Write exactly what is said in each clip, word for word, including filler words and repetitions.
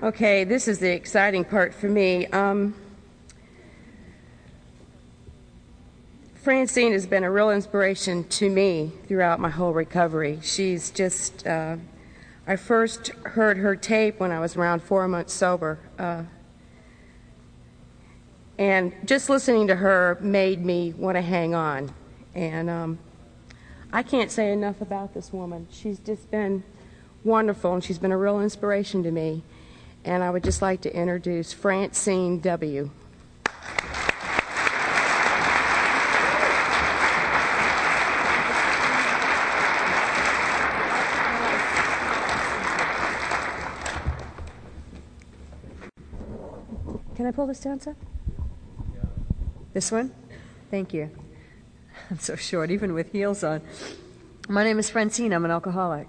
Okay, this is the exciting part for me. Um, Francine has been a real inspiration to me throughout my whole recovery. She's just, uh, I first heard her tape when I was around four months sober. Uh, and just listening to her made me want to hang on. And um, I can't say enough about this woman. She's just been wonderful, and she's been a real inspiration to me. And I would just like to introduce Francine W. Can I pull this down, sir? This one? Thank you. I'm so short, even with heels on. My name is Francine. I'm an alcoholic.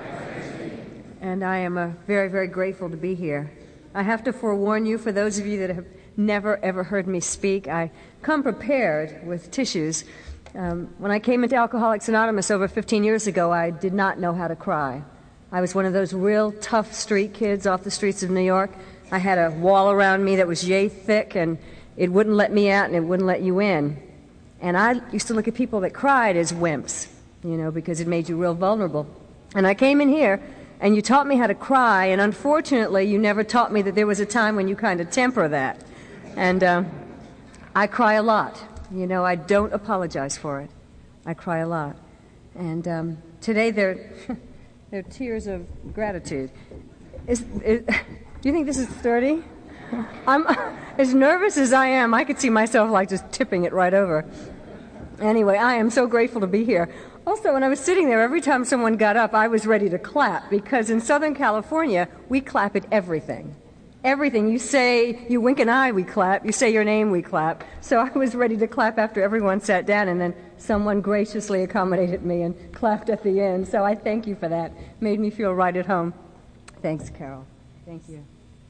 And I am uh, very, very grateful to be here. I have to forewarn you, for those of you that have never, ever heard me speak, I come prepared with tissues. Um, when I came into Alcoholics Anonymous over fifteen years ago, I did not know how to cry. I was one of those real tough street kids off the streets of New York. I had a wall around me that was yay thick, and it wouldn't let me out and it wouldn't let you in. And I used to look at people that cried as wimps, you know, because it made you real vulnerable. And I came in here, and you taught me how to cry, and unfortunately, you never taught me that there was a time when you kind of temper that. And uh, I cry a lot. You know, I don't apologize for it. I cry a lot. And um, today, they're, they're tears of gratitude. Is, is, do you think this is sturdy? I'm as nervous as I am. I could see myself like just tipping it right over. Anyway, I am so grateful to be here. Also, when I was sitting there, every time someone got up, I was ready to clap, because in Southern California, we clap at everything. Everything. You say, you wink an eye, we clap. You say your name, we clap. So I was ready to clap after everyone sat down, and then someone graciously accommodated me and clapped at the end. So I thank you for that. Made me feel right at home. Thanks, Carol. Thank you.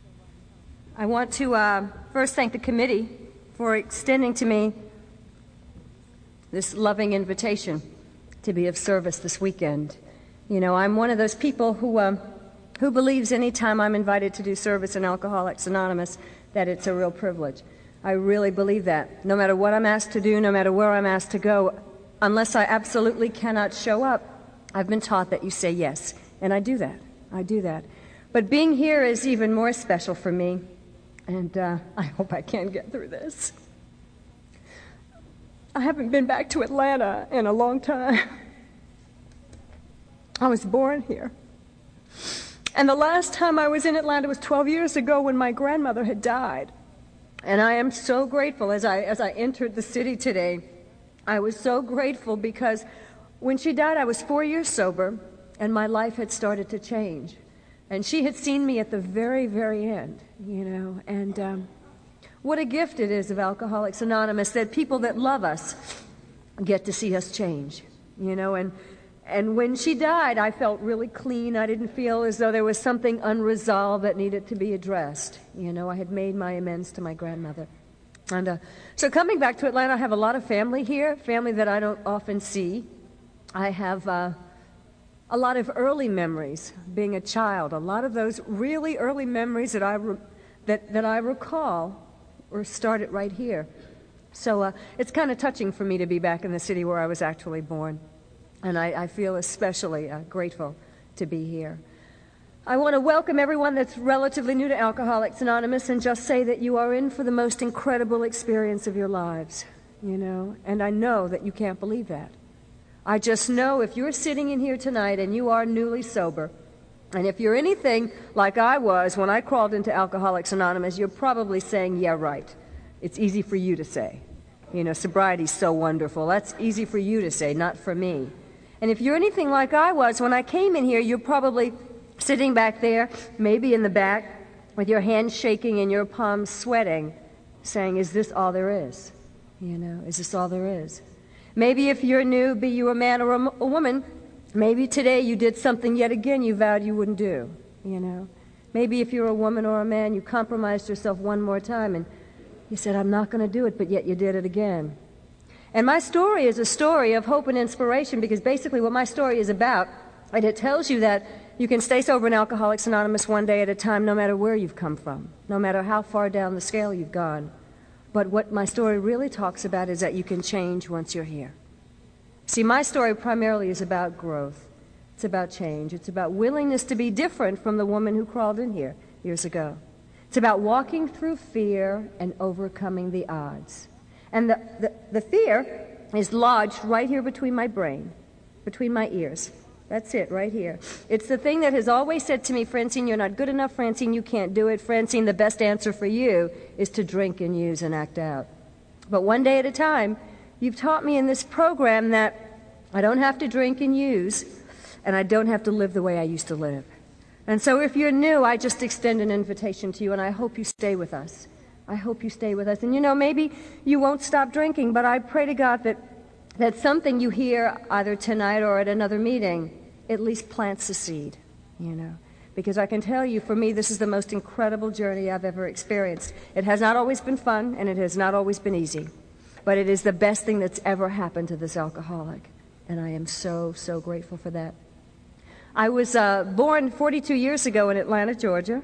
I want to uh, first thank the committee for extending to me this loving invitation to be of service this weekend. You know, I'm one of those people who um, who believes any time I'm invited to do service in Alcoholics Anonymous that it's a real privilege. I really believe that. No matter what I'm asked to do, no matter where I'm asked to go, unless I absolutely cannot show up, I've been taught that you say yes. And I do that. I do that. But being here is even more special for me. And uh, I hope I can get through this. I haven't been back to Atlanta in a long time. I was born here. And the last time I was in Atlanta was twelve years ago when my grandmother had died. And I am so grateful as I, as I entered the city today. I was so grateful because when she died, I was four years sober, and my life had started to change. And she had seen me at the very, very end, you know, and um, what a gift it is of Alcoholics Anonymous that people that love us get to see us change, you know, and and when she died, I felt really clean. I didn't feel as though there was something unresolved that needed to be addressed. You know, I had made my amends to my grandmother. And uh, so coming back to Atlanta, I have a lot of family here, family that I don't often see. I have uh, a lot of early memories being a child, a lot of those really early memories that I, re- that, that I recall or started right here. So uh, it's kind of touching for me to be back in the city where I was actually born. And I, I feel especially uh, grateful to be here. I want to welcome everyone that's relatively new to Alcoholics Anonymous and just say that you are in for the most incredible experience of your lives, you know, and I know that you can't believe that. I just know if you're sitting in here tonight and you are newly sober, and if you're anything like I was when I crawled into Alcoholics Anonymous, you're probably saying, yeah, right. It's easy for you to say. You know, sobriety's so wonderful. That's easy for you to say, not for me. And if you're anything like I was, when I came in here, you're probably sitting back there, maybe in the back, with your hands shaking and your palms sweating, saying, is this all there is? You know, is this all there is? Maybe if you're new, be you a man or a, a woman, maybe today you did something yet again you vowed you wouldn't do, you know. Maybe if you're a woman or a man, you compromised yourself one more time and you said, I'm not going to do it, but yet you did it again. And my story is a story of hope and inspiration because basically what my story is about, and it tells you that, you can stay sober in Alcoholics Anonymous one day at a time, no matter where you've come from, no matter how far down the scale you've gone. But what my story really talks about is that you can change once you're here. See, my story primarily is about growth. It's about change. It's about willingness to be different from the woman who crawled in here years ago. It's about walking through fear and overcoming the odds. And the, the, the fear is lodged right here between my brain, between my ears. That's it, right here. It's the thing that has always said to me, Francine, you're not good enough. Francine, you can't do it. Francine, the best answer for you is to drink and use and act out. But one day at a time, you've taught me in this program that I don't have to drink and use, and I don't have to live the way I used to live. And so if you're new, I just extend an invitation to you, and I hope you stay with us. I hope you stay with us. And you know, maybe you won't stop drinking, but I pray to God that, that something you hear either tonight or at another meeting at least plants a seed, you know. Because I can tell you, for me, this is the most incredible journey I've ever experienced. It has not always been fun, and it has not always been easy. But it is the best thing that's ever happened to this alcoholic. And I am so, so grateful for that. I was uh, born forty-two years ago in Atlanta, Georgia.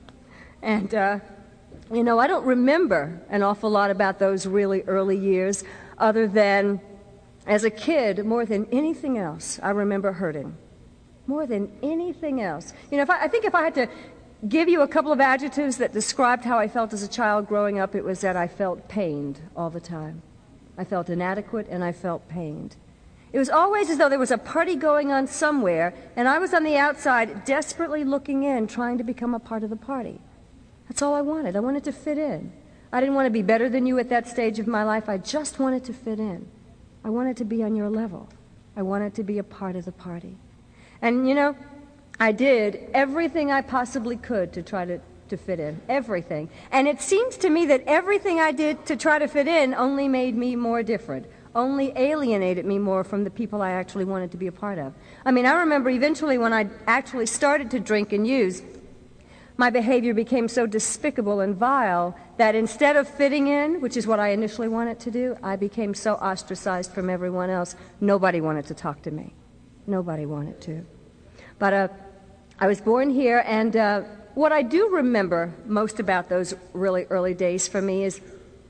and, uh, you know, I don't remember an awful lot about those really early years, other than, as a kid, more than anything else, I remember hurting. More than anything else. You know, if I, I think if I had to give you a couple of adjectives that described how I felt as a child growing up, it was that I felt pained all the time. I felt inadequate and I felt pained. It was always as though there was a party going on somewhere, and I was on the outside desperately looking in, trying to become a part of the party. That's all I wanted. I wanted to fit in. I didn't want to be better than you at that stage of my life. I just wanted to fit in. I wanted to be on your level. I wanted to be a part of the party. And, you know, I did everything I possibly could to try to, to fit in. Everything. And it seems to me that everything I did to try to fit in only made me more different, only alienated me more from the people I actually wanted to be a part of. I mean, I remember eventually when I actually started to drink and use, my behavior became so despicable and vile that instead of fitting in, which is what I initially wanted to do, I became so ostracized from everyone else, nobody wanted to talk to me. Nobody wanted to. But uh, I was born here, and uh, what I do remember most about those really early days for me is,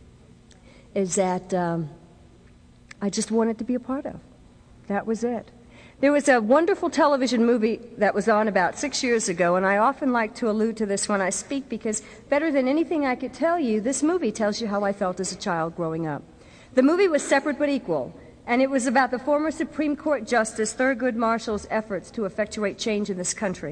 is that um, I just wanted to be a part of. That was it. There was a wonderful television movie that was on about six years ago, and I often like to allude to this when I speak because better than anything I could tell you, this movie tells you how I felt as a child growing up. The movie was Separate but Equal, and it was about the former Supreme Court Justice Thurgood Marshall's efforts to effectuate change in this country.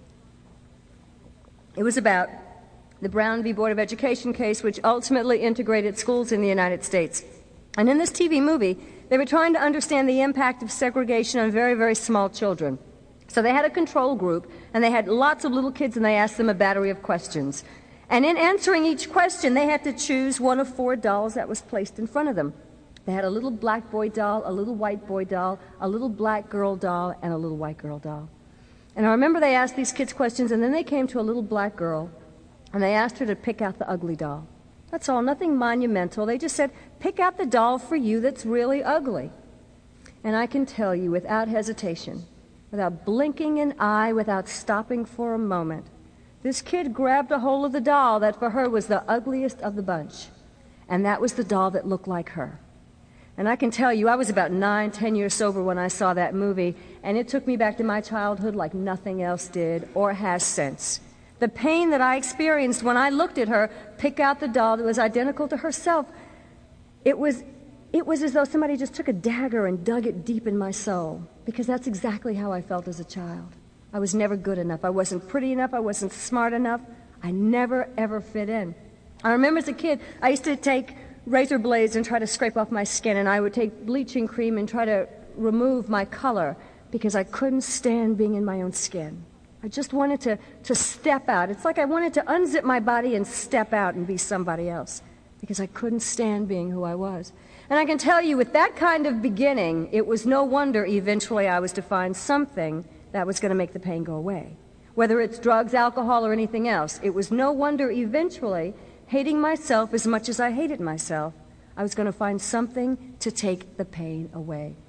It was about the Brown v. Board of Education case, which ultimately integrated schools in the United States. And in this T V movie, they were trying to understand the impact of segregation on very, very small children. So they had a control group, and they had lots of little kids, and they asked them a battery of questions. And in answering each question, they had to choose one of four dolls that was placed in front of them. They had a little black boy doll, a little white boy doll, a little black girl doll, and a little white girl doll. And I remember they asked these kids questions, and then they came to a little black girl, and they asked her to pick out the ugly doll. That's all, nothing monumental. They just said, pick out the doll for you that's really ugly. And I can tell you without hesitation, without blinking an eye, without stopping for a moment, this kid grabbed a hold of the doll that for her was the ugliest of the bunch. And that was the doll that looked like her. And I can tell you, I was about nine, ten years sober when I saw that movie, and it took me back to my childhood like nothing else did or has since. The pain that I experienced when I looked at her pick out the doll that was identical to herself, it was, it was as though somebody just took a dagger and dug it deep in my soul, because that's exactly how I felt as a child. I was never good enough. I wasn't pretty enough. I wasn't smart enough. I never, ever fit in. I remember as a kid, I used to take razor blades and try to scrape off my skin, and I would take bleaching cream and try to remove my color because I couldn't stand being in my own skin. I just wanted to, to step out. It's like I wanted to unzip my body and step out and be somebody else because I couldn't stand being who I was. And I can tell you, with that kind of beginning, it was no wonder eventually I was to find something that was going to make the pain go away. Whether it's drugs, alcohol, or anything else, it was no wonder eventually, hating myself as much as I hated myself, I was going to find something to take the pain away.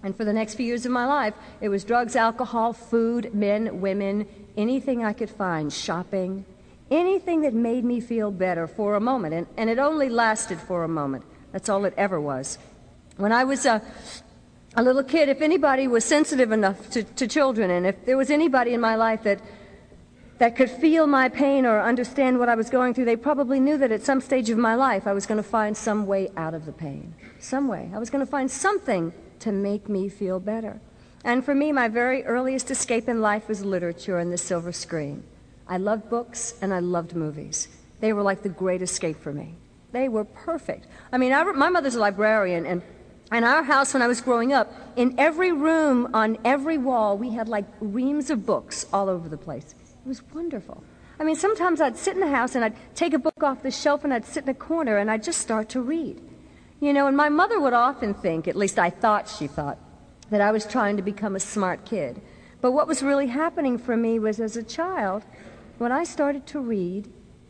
And for the next few years of my life, it was drugs, alcohol, food, men, women, anything I could find, shopping, anything that made me feel better for a moment. And, and it only lasted for a moment. That's all it ever was. When I was a, a little kid, if anybody was sensitive enough to, to children, and if there was anybody in my life that that could feel my pain or understand what I was going through, they probably knew that at some stage of my life I was going to find some way out of the pain. Some way. I was going to find something to make me feel better. And for me, my very earliest escape in life was literature and the silver screen. I loved books and I loved movies. They were like the great escape for me. They were perfect. I mean, I, my mother's a librarian, and in our house when I was growing up, in every room, on every wall, we had like reams of books all over the place. It was wonderful. I mean, sometimes I'd sit in the house and I'd take a book off the shelf and I'd sit in a corner and I'd just start to read. You know, and my mother would often think, at least I thought she thought, that I was trying to become a smart kid. But what was really happening for me was, as a child, when I started to read,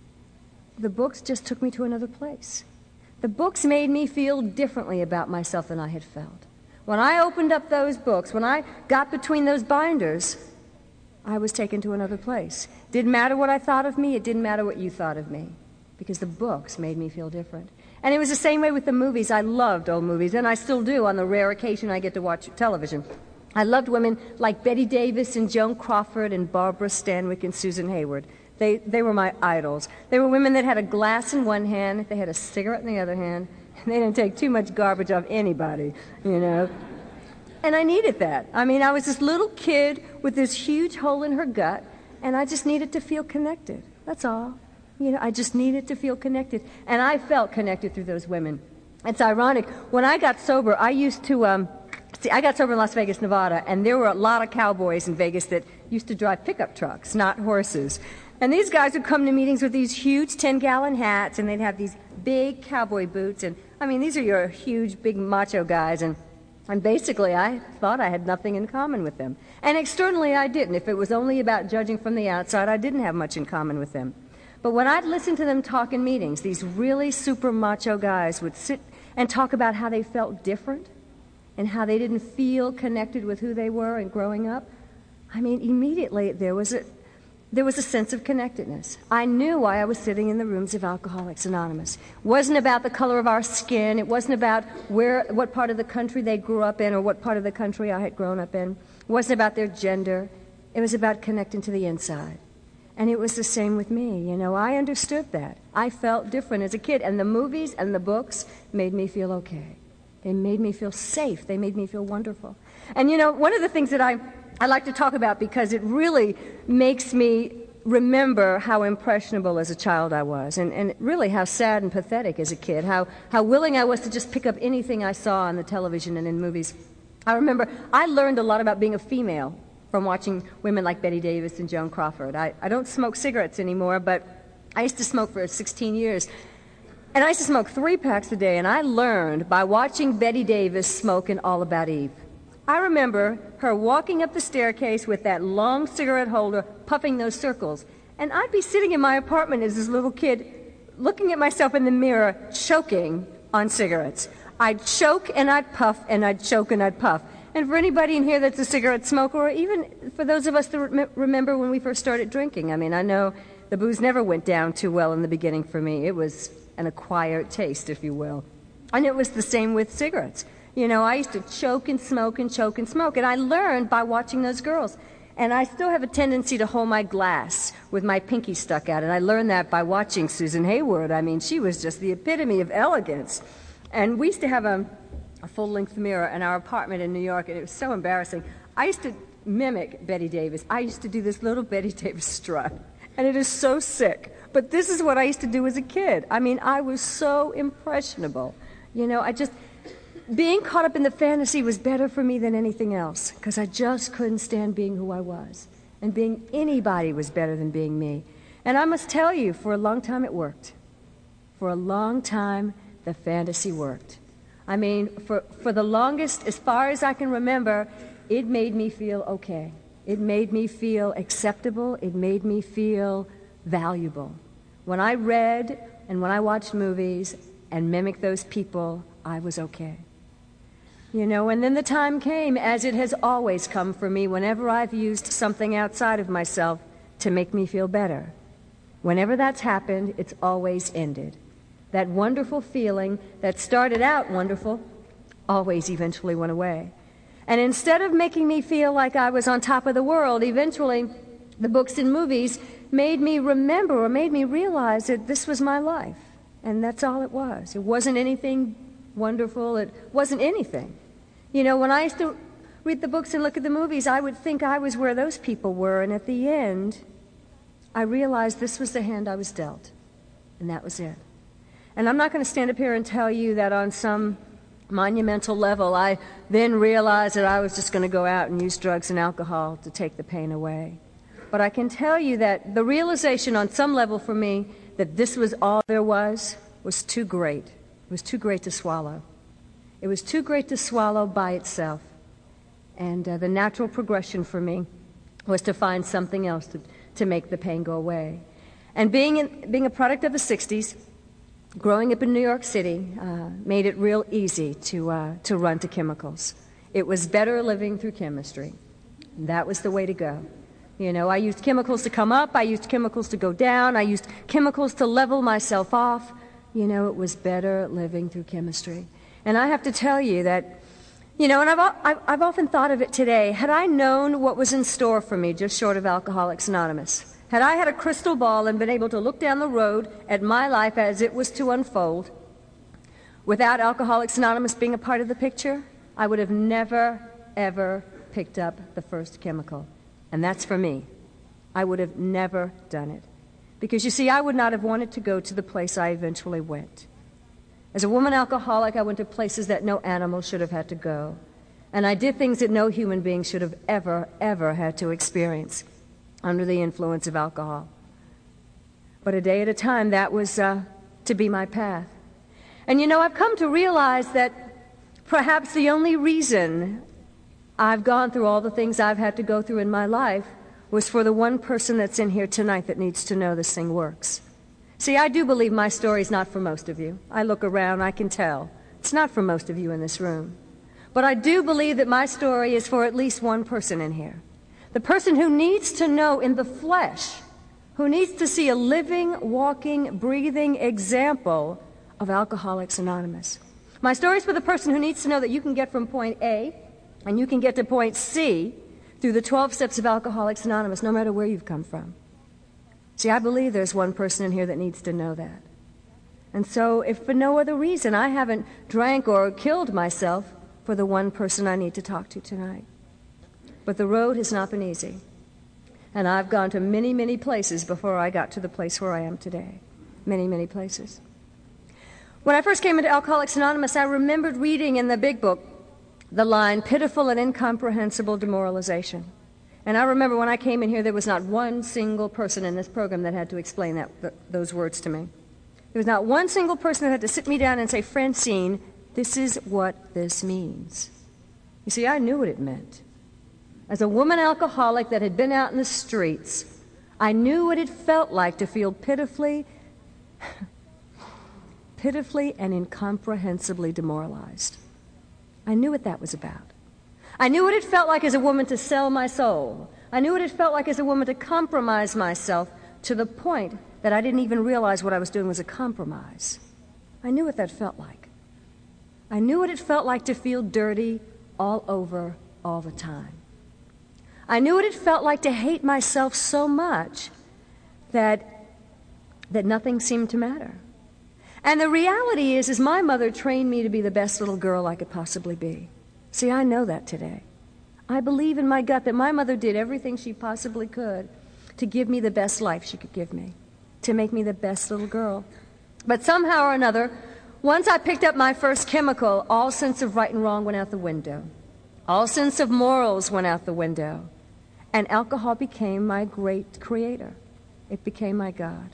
the books just took me to another place. The books made me feel differently about myself than I had felt. When I opened up those books, when I got between those binders, I was taken to another place. Didn't matter what I thought of me, it didn't matter what you thought of me, because the books made me feel different. And it was the same way with the movies. I loved old movies, and I still do on the rare occasion I get to watch television. I loved women like Bette Davis and Joan Crawford and Barbara Stanwyck and Susan Hayward. They, they were my idols. They were women that had a glass in one hand, they had a cigarette in the other hand, and they didn't take too much garbage off anybody, you know. And I needed that. I mean, I was this little kid with this huge hole in her gut, and I just needed to feel connected. That's all. You know, I just needed to feel connected. And I felt connected through those women. It's ironic. When I got sober, I used to, um, see, I got sober in Las Vegas, Nevada, and there were a lot of cowboys in Vegas that used to drive pickup trucks, not horses. And these guys would come to meetings with these huge ten-gallon hats, and they'd have these big cowboy boots. And, I mean, these are your huge, big macho guys. And, and basically, I thought I had nothing in common with them. And externally, I didn't. If it was only about judging from the outside, I didn't have much in common with them. But when I'd listen to them talk in meetings, these really super macho guys would sit and talk about how they felt different and how they didn't feel connected with who they were and growing up. I mean, immediately there was a there was a sense of connectedness. I knew why I was sitting in the rooms of Alcoholics Anonymous. It wasn't about the color of our skin. It wasn't about where, what part of the country they grew up in or what part of the country I had grown up in. It wasn't about their gender. It was about connecting to the inside. And it was the same with me. You know, I understood that. I felt different as a kid. And the movies and the books made me feel okay. They made me feel safe. They made me feel wonderful. And, you know, one of the things that I, I like to talk about, because it really makes me remember how impressionable as a child I was, and, and really how sad and pathetic as a kid, how, how willing I was to just pick up anything I saw on the television and in movies. I remember I learned a lot about being a female from watching women like Bette Davis and Joan Crawford. I, I don't smoke cigarettes anymore, but I used to smoke for sixteen years. And I used to smoke three packs a day, and I learned by watching Bette Davis smoke in All About Eve. I remember her walking up the staircase with that long cigarette holder, puffing those circles. And I'd be sitting in my apartment as this little kid, looking at myself in the mirror, choking on cigarettes. I'd choke and I'd puff, and I'd choke and I'd puff. And for anybody in here that's a cigarette smoker, or even for those of us that rem- remember when we first started drinking, I mean, I know the booze never went down too well in the beginning for me. It was an acquired taste, if you will. And it was the same with cigarettes. You know, I used to choke and smoke and choke and smoke, and I learned by watching those girls. And I still have a tendency to hold my glass with my pinky stuck out, and I learned that by watching Susan Hayward. I mean, she was just the epitome of elegance. And we used to have a... a full-length mirror in our apartment in New York, and it was so embarrassing. I used to mimic Bette Davis. I used to do this little Bette Davis strut, and it is so sick. But this is what I used to do as a kid. I mean, I was so impressionable. You know, I just... being caught up in the fantasy was better for me than anything else, because I just couldn't stand being who I was. And being anybody was better than being me. And I must tell you, for a long time it worked. For a long time, the fantasy worked. I mean, for, for the longest, as far as I can remember, it made me feel okay. It made me feel acceptable. It made me feel valuable. When I read and when I watched movies and mimicked those people, I was okay. You know, and then the time came, as it has always come for me whenever I've used something outside of myself to make me feel better. Whenever that's happened, it's always ended. That wonderful feeling that started out wonderful always eventually went away. And instead of making me feel like I was on top of the world, eventually the books and movies made me remember or made me realize that this was my life. And that's all it was. It wasn't anything wonderful. It wasn't anything. You know, when I used to read the books and look at the movies, I would think I was where those people were. And at the end, I realized this was the hand I was dealt. And that was it. And I'm not going to stand up here and tell you that on some monumental level, I then realized that I was just going to go out and use drugs and alcohol to take the pain away. But I can tell you that the realization on some level for me that this was all there was was too great. It was too great to swallow. It was too great to swallow by itself. And uh, the natural progression for me was to find something else to, to make the pain go away. And being, in, being a product of the sixties, growing up in New York City uh, made it real easy to, uh, to run to chemicals. It was better living through chemistry. That was the way to go. You know, I used chemicals to come up. I used chemicals to go down. I used chemicals to level myself off. You know, it was better living through chemistry. And I have to tell you that, you know, and I've, I've, I've often thought of it today, had I known what was in store for me just short of Alcoholics Anonymous, had I had a crystal ball and been able to look down the road at my life as it was to unfold, without Alcoholics Anonymous being a part of the picture, I would have never, ever picked up the first chemical. And that's for me. I would have never done it. Because, you see, I would not have wanted to go to the place I eventually went. As a woman alcoholic, I went to places that no animal should have had to go. And I did things that no human being should have ever, ever had to experience under the influence of alcohol. But a day at a time, that was uh, to be my path. And, you know, I've come to realize that perhaps the only reason I've gone through all the things I've had to go through in my life was for the one person that's in here tonight that needs to know this thing works. See, I do believe my story is not for most of you. I look around, I can tell. It's not for most of you in this room. But I do believe that my story is for at least one person in here. The person who needs to know in the flesh, who needs to see a living, walking, breathing example of Alcoholics Anonymous. My story is for the person who needs to know that you can get from point A and you can get to point C through the twelve steps of Alcoholics Anonymous, no matter where you've come from. See, I believe there's one person in here that needs to know that. And so, if for no other reason, I haven't drank or killed myself for the one person I need to talk to tonight. But the road has not been easy. And I've gone to many, many places before I got to the place where I am today. Many, many places. When I first came into Alcoholics Anonymous, I remembered reading in the big book the line, pitiful and incomprehensible demoralization. And I remember when I came in here, there was not one single person in this program that had to explain that, th- those words to me. There was not one single person that had to sit me down and say, Francine, this is what this means. You see, I knew what it meant. As a woman alcoholic that had been out in the streets, I knew what it felt like to feel pitifully, pitifully and incomprehensibly demoralized. I knew what that was about. I knew what it felt like as a woman to sell my soul. I knew what it felt like as a woman to compromise myself to the point that I didn't even realize what I was doing was a compromise. I knew what that felt like. I knew what it felt like to feel dirty all over all the time. I knew what it felt like to hate myself so much that, that nothing seemed to matter. And the reality is, is my mother trained me to be the best little girl I could possibly be. See, I know that today. I believe in my gut that my mother did everything she possibly could to give me the best life she could give me, to make me the best little girl. But somehow or another, once I picked up my first chemical, all sense of right and wrong went out the window. All sense of morals went out the window. And alcohol became my great creator. It became my God.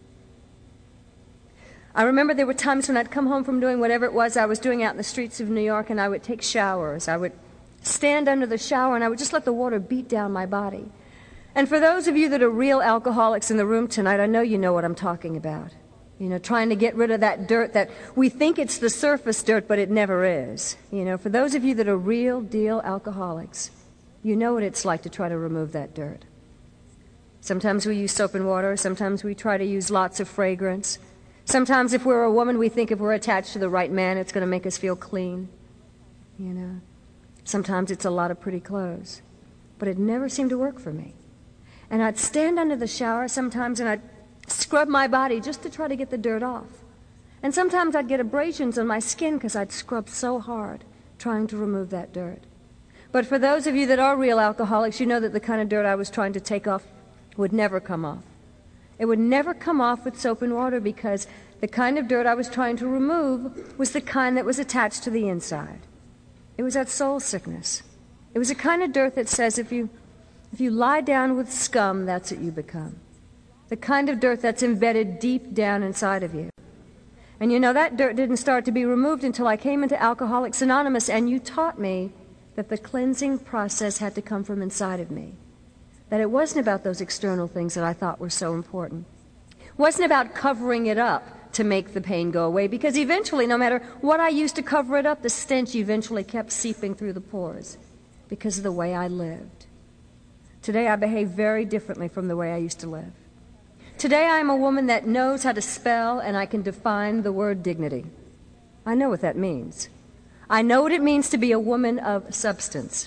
I remember there were times when I'd come home from doing whatever it was I was doing out in the streets of New York, and I would take showers. I would stand under the shower, and I would just let the water beat down my body. And for those of you that are real alcoholics in the room tonight, I know you know what I'm talking about. You know, trying to get rid of that dirt that we think it's the surface dirt, but it never is. You know, for those of you that are real deal alcoholics, you know what it's like to try to remove that dirt. Sometimes we use soap and water. Sometimes we try to use lots of fragrance. Sometimes if we're a woman, we think if we're attached to the right man, it's going to make us feel clean. You know, sometimes it's a lot of pretty clothes. But it never seemed to work for me. And I'd stand under the shower sometimes and I'd scrub my body just to try to get the dirt off. And sometimes I'd get abrasions on my skin because I'd scrub so hard trying to remove that dirt. But for those of you that are real alcoholics, you know that the kind of dirt I was trying to take off would never come off. It would never come off with soap and water because the kind of dirt I was trying to remove was the kind that was attached to the inside. It was that soul sickness. It was a kind of dirt that says if you, if you lie down with scum, that's what you become. The kind of dirt that's embedded deep down inside of you. And you know, that dirt didn't start to be removed until I came into Alcoholics Anonymous, and you taught me that the cleansing process had to come from inside of me. That it wasn't about those external things that I thought were so important. It wasn't about covering it up to make the pain go away, because eventually, no matter what I used to cover it up, the stench eventually kept seeping through the pores because of the way I lived. Today I behave very differently from the way I used to live. Today I am a woman that knows how to spell, and I can define the word dignity. I know what that means. I know what it means to be a woman of substance.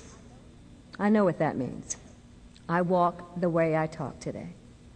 I know what that means. I walk the way I talk today.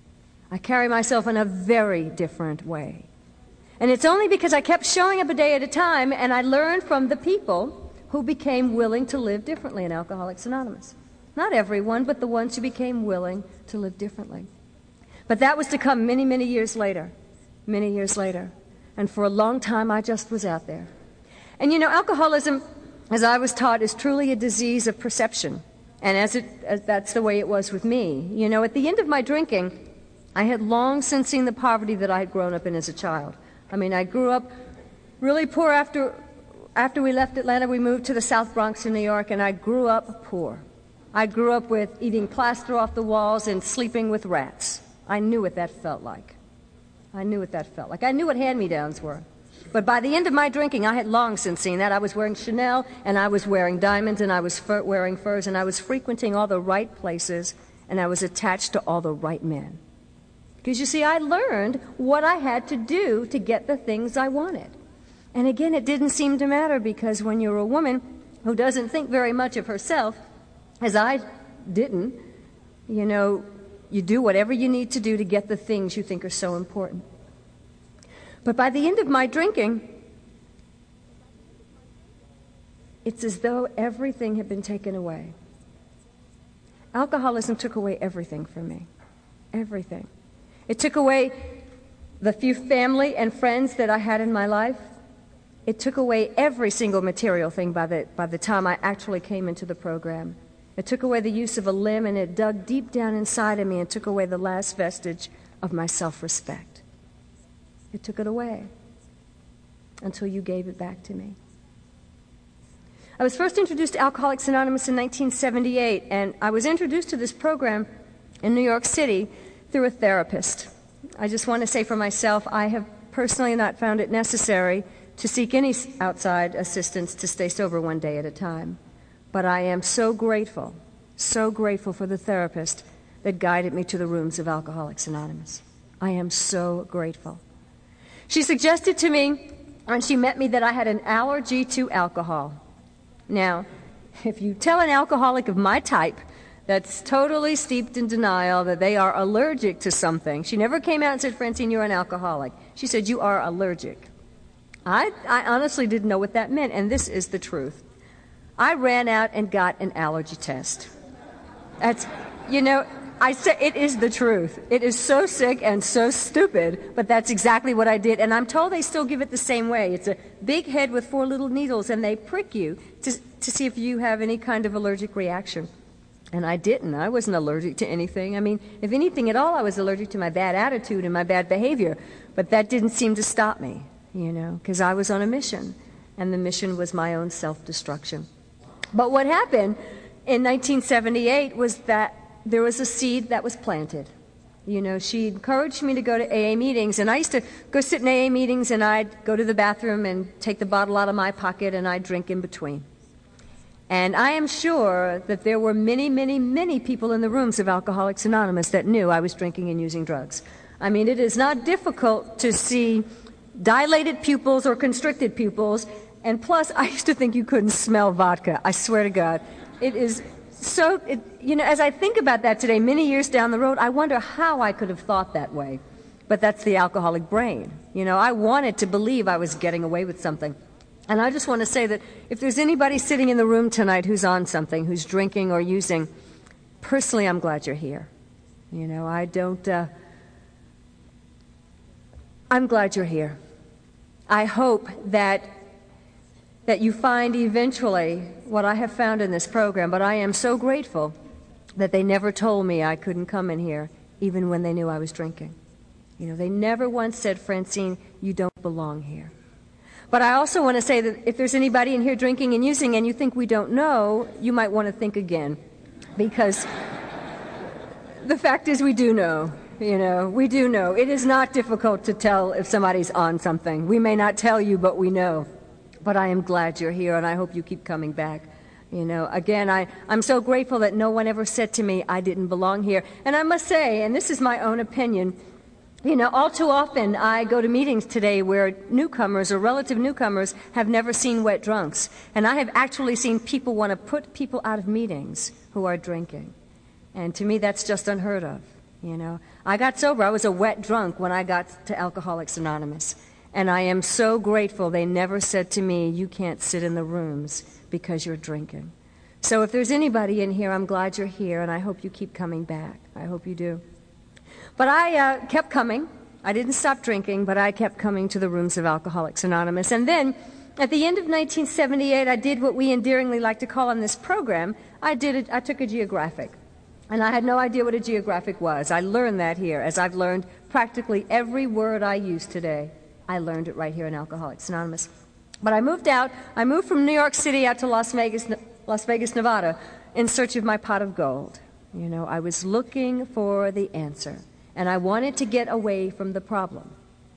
I carry myself in a very different way. And it's only because I kept showing up a day at a time, and I learned from the people who became willing to live differently in Alcoholics Anonymous. Not everyone, but the ones who became willing to live differently. But that was to come many, many years later, many years later. And for a long time, I just was out there. And you know, alcoholism, as I was taught, is truly a disease of perception. And as it, as that's the way it was with me. You know, at the end of my drinking, I had long since seen the poverty that I had grown up in as a child. I mean, I grew up really poor after, after we left Atlanta. We moved to the South Bronx in New York, and I grew up poor. I grew up with eating plaster off the walls and sleeping with rats. I knew what that felt like. I knew what that felt like. I knew what hand-me-downs were. But by the end of my drinking, I had long since seen that. I was wearing Chanel, and I was wearing diamonds, and I was fur- wearing furs, and I was frequenting all the right places, and I was attached to all the right men. Because, you see, I learned what I had to do to get the things I wanted. And again, it didn't seem to matter, because when you're a woman who doesn't think very much of herself, as I didn't, you know, you do whatever you need to do to get the things you think are so important. But by the end of my drinking, it's as though everything had been taken away. Alcoholism took away everything from me. Everything. It took away the few family and friends that I had in my life. It took away every single material thing by the, by the time I actually came into the program. It took away the use of a limb, and it dug deep down inside of me and took away the last vestige of my self-respect. It took it away until you gave it back to me. I was first introduced to Alcoholics Anonymous in nineteen seventy-eight, and I was introduced to this program in New York City through a therapist. I just want to say for myself, I have personally not found it necessary to seek any outside assistance to stay sober one day at a time. But I am so grateful, so grateful for the therapist that guided me to the rooms of Alcoholics Anonymous. I am so grateful. She suggested to me when she met me that I had an allergy to alcohol. Now, if you tell an alcoholic of my type that's totally steeped in denial that they are allergic to something, she never came out and said, Francine, you're an alcoholic. She said, you are allergic. I, I honestly didn't know what that meant, and this is the truth. I ran out and got an allergy test. That's, you know, I say it is the truth. It is so sick and so stupid, but that's exactly what I did. And I'm told they still give it the same way. It's a big head with four little needles, and they prick you to, to see if you have any kind of allergic reaction. And I didn't. I wasn't allergic to anything. I mean, if anything at all, I was allergic to my bad attitude and my bad behavior. But that didn't seem to stop me, you know, because I was on a mission, and the mission was my own self-destruction. But what happened in nineteen seventy-eight was that there was a seed that was planted. You know, she encouraged me to go to A A meetings, and I used to go sit in A A meetings, and I'd go to the bathroom and take the bottle out of my pocket, and I'd drink in between. And I am sure that there were many, many, many people in the rooms of Alcoholics Anonymous that knew I was drinking and using drugs. I mean, it is not difficult to see dilated pupils or constricted pupils, and plus, I used to think you couldn't smell vodka. I swear to God. It is so, it, you know, as I think about that today, many years down the road, I wonder how I could have thought that way. But that's the alcoholic brain. You know, I wanted to believe I was getting away with something. And I just want to say that if there's anybody sitting in the room tonight who's on something, who's drinking or using, personally, I'm glad you're here. You know, I don't, uh, I'm glad you're here. I hope that that you find eventually what I have found in this program, but I am so grateful that they never told me I couldn't come in here, even when they knew I was drinking. You know, they never once said, Francine, you don't belong here. But I also want to say that if there's anybody in here drinking and using and you think we don't know, you might want to think again. Because the fact is we do know. You know, we do know. It is not difficult to tell if somebody's on something. We may not tell you, but we know. But I am glad you're here, and I hope you keep coming back. You know, again, I, I'm so grateful that no one ever said to me I didn't belong here. And I must say, and this is my own opinion, you know, all too often I go to meetings today where newcomers or relative newcomers have never seen wet drunks. And I have actually seen people want to put people out of meetings who are drinking. And to me, that's just unheard of, you know. I got sober. I was a wet drunk when I got to Alcoholics Anonymous. And I am so grateful they never said to me, you can't sit in the rooms because you're drinking. So if there's anybody in here, I'm glad you're here, and I hope you keep coming back. I hope you do. But I uh, kept coming. I didn't stop drinking, but I kept coming to the rooms of Alcoholics Anonymous. And then, at the end of nineteen seventy-eight, I did what we endearingly like to call on this program. I did. A, I took a geographic. And I had no idea what a geographic was. I learned that here, as I've learned practically every word I use today. I learned it right here in Alcoholics Anonymous. But I moved out. I moved from New York City out to Las Vegas, Las Vegas, Nevada, in search of my pot of gold. You know, I was looking for the answer, and I wanted to get away from the problem.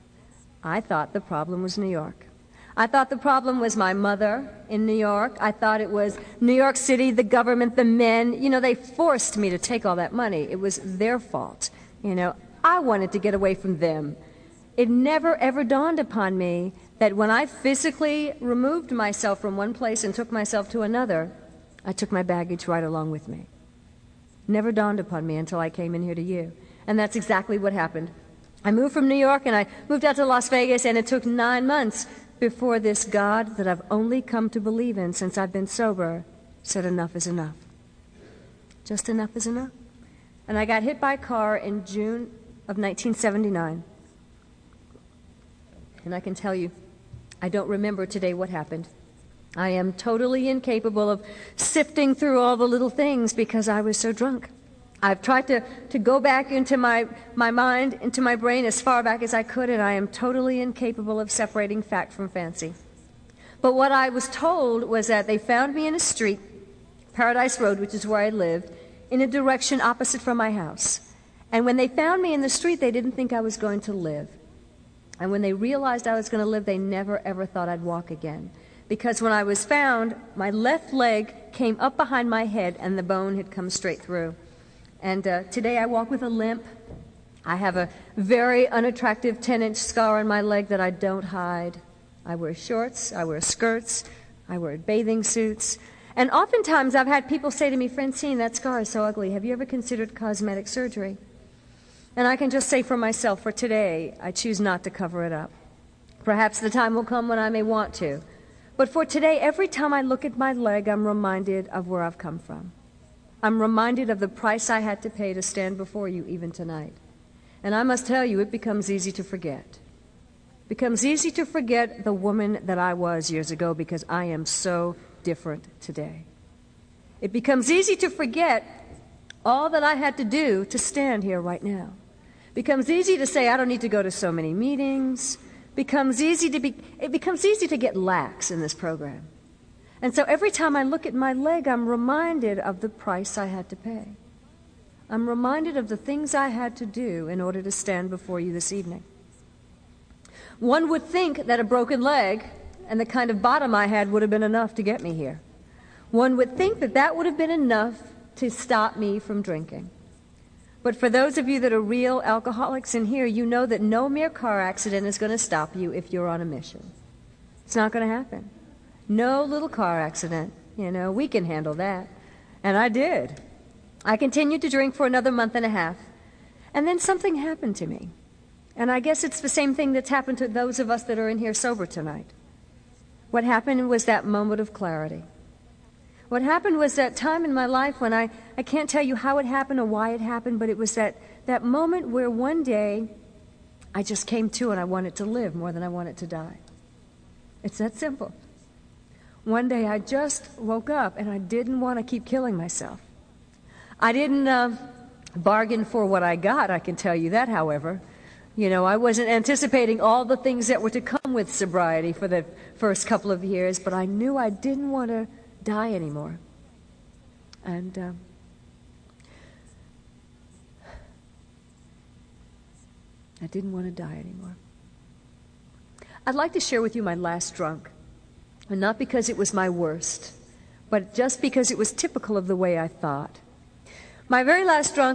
I thought the problem was New York. I thought the problem was my mother in New York. I thought it was New York City, the government, the men. You know, they forced me to take all that money. It was their fault. You know, I wanted to get away from them. It never, ever dawned upon me that when I physically removed myself from one place and took myself to another, I took my baggage right along with me. Never dawned upon me until I came in here to you. And that's exactly what happened. I moved from New York and I moved out to Las Vegas, and it took nine months before this God that I've only come to believe in since I've been sober said enough is enough. Just enough is enough. And I got hit by a car in June of nineteen seventy-nine. And I can tell you, I don't remember today what happened. I am totally incapable of sifting through all the little things because I was so drunk. I've tried to, to go back into my, my mind, into my brain as far back as I could, and I am totally incapable of separating fact from fancy. But what I was told was that they found me in a street, Paradise Road, which is where I lived, in a direction opposite from my house. And when they found me in the street, they didn't think I was going to live. And when they realized I was going to live, they never, ever thought I'd walk again. Because when I was found, my left leg came up behind my head, and the bone had come straight through. And uh, today I walk with a limp. I have a very unattractive ten-inch scar on my leg that I don't hide. I wear shorts, I wear skirts, I wear bathing suits. And oftentimes I've had people say to me, Francine, that scar is so ugly. Have you ever considered cosmetic surgery? And I can just say for myself, for today, I choose not to cover it up. Perhaps the time will come when I may want to. But for today, every time I look at my leg, I'm reminded of where I've come from. I'm reminded of the price I had to pay to stand before you even tonight. And I must tell you, it becomes easy to forget. It becomes easy to forget the woman that I was years ago because I am so different today. It becomes easy to forget all that I had to do to stand here right now. Becomes easy to say I don't need to go to so many meetings. Becomes easy to be it becomes easy to get lax in this program. And so every time I look at my leg, I'm reminded of the price I had to pay. I'm reminded of the things I had to do in order to stand before you this evening. One would think that a broken leg and the kind of bottom I had would have been enough to get me here. One would think that that would have been enough to stop me from drinking. But for those of you that are real alcoholics in here, you know that no mere car accident is going to stop you if you're on a mission. It's not going to happen. No little car accident. You know, we can handle that. And I did. I continued to drink for another month and a half. And then something happened to me. And I guess it's the same thing that's happened to those of us that are in here sober tonight. What happened was that moment of clarity. What happened was that time in my life when I, I can't tell you how it happened or why it happened, but it was that, that moment where one day I just came to and I wanted to live more than I wanted to die. It's that simple. One day I just woke up and I didn't want to keep killing myself. I didn't uh, bargain for what I got, I can tell you that, however. You know, I wasn't anticipating all the things that were to come with sobriety for the first couple of years, but I knew I didn't want to die anymore. And um, I didn't want to die anymore. I'd like to share with you my last drunk, and not because it was my worst, but just because it was typical of the way I thought. My very last drunk,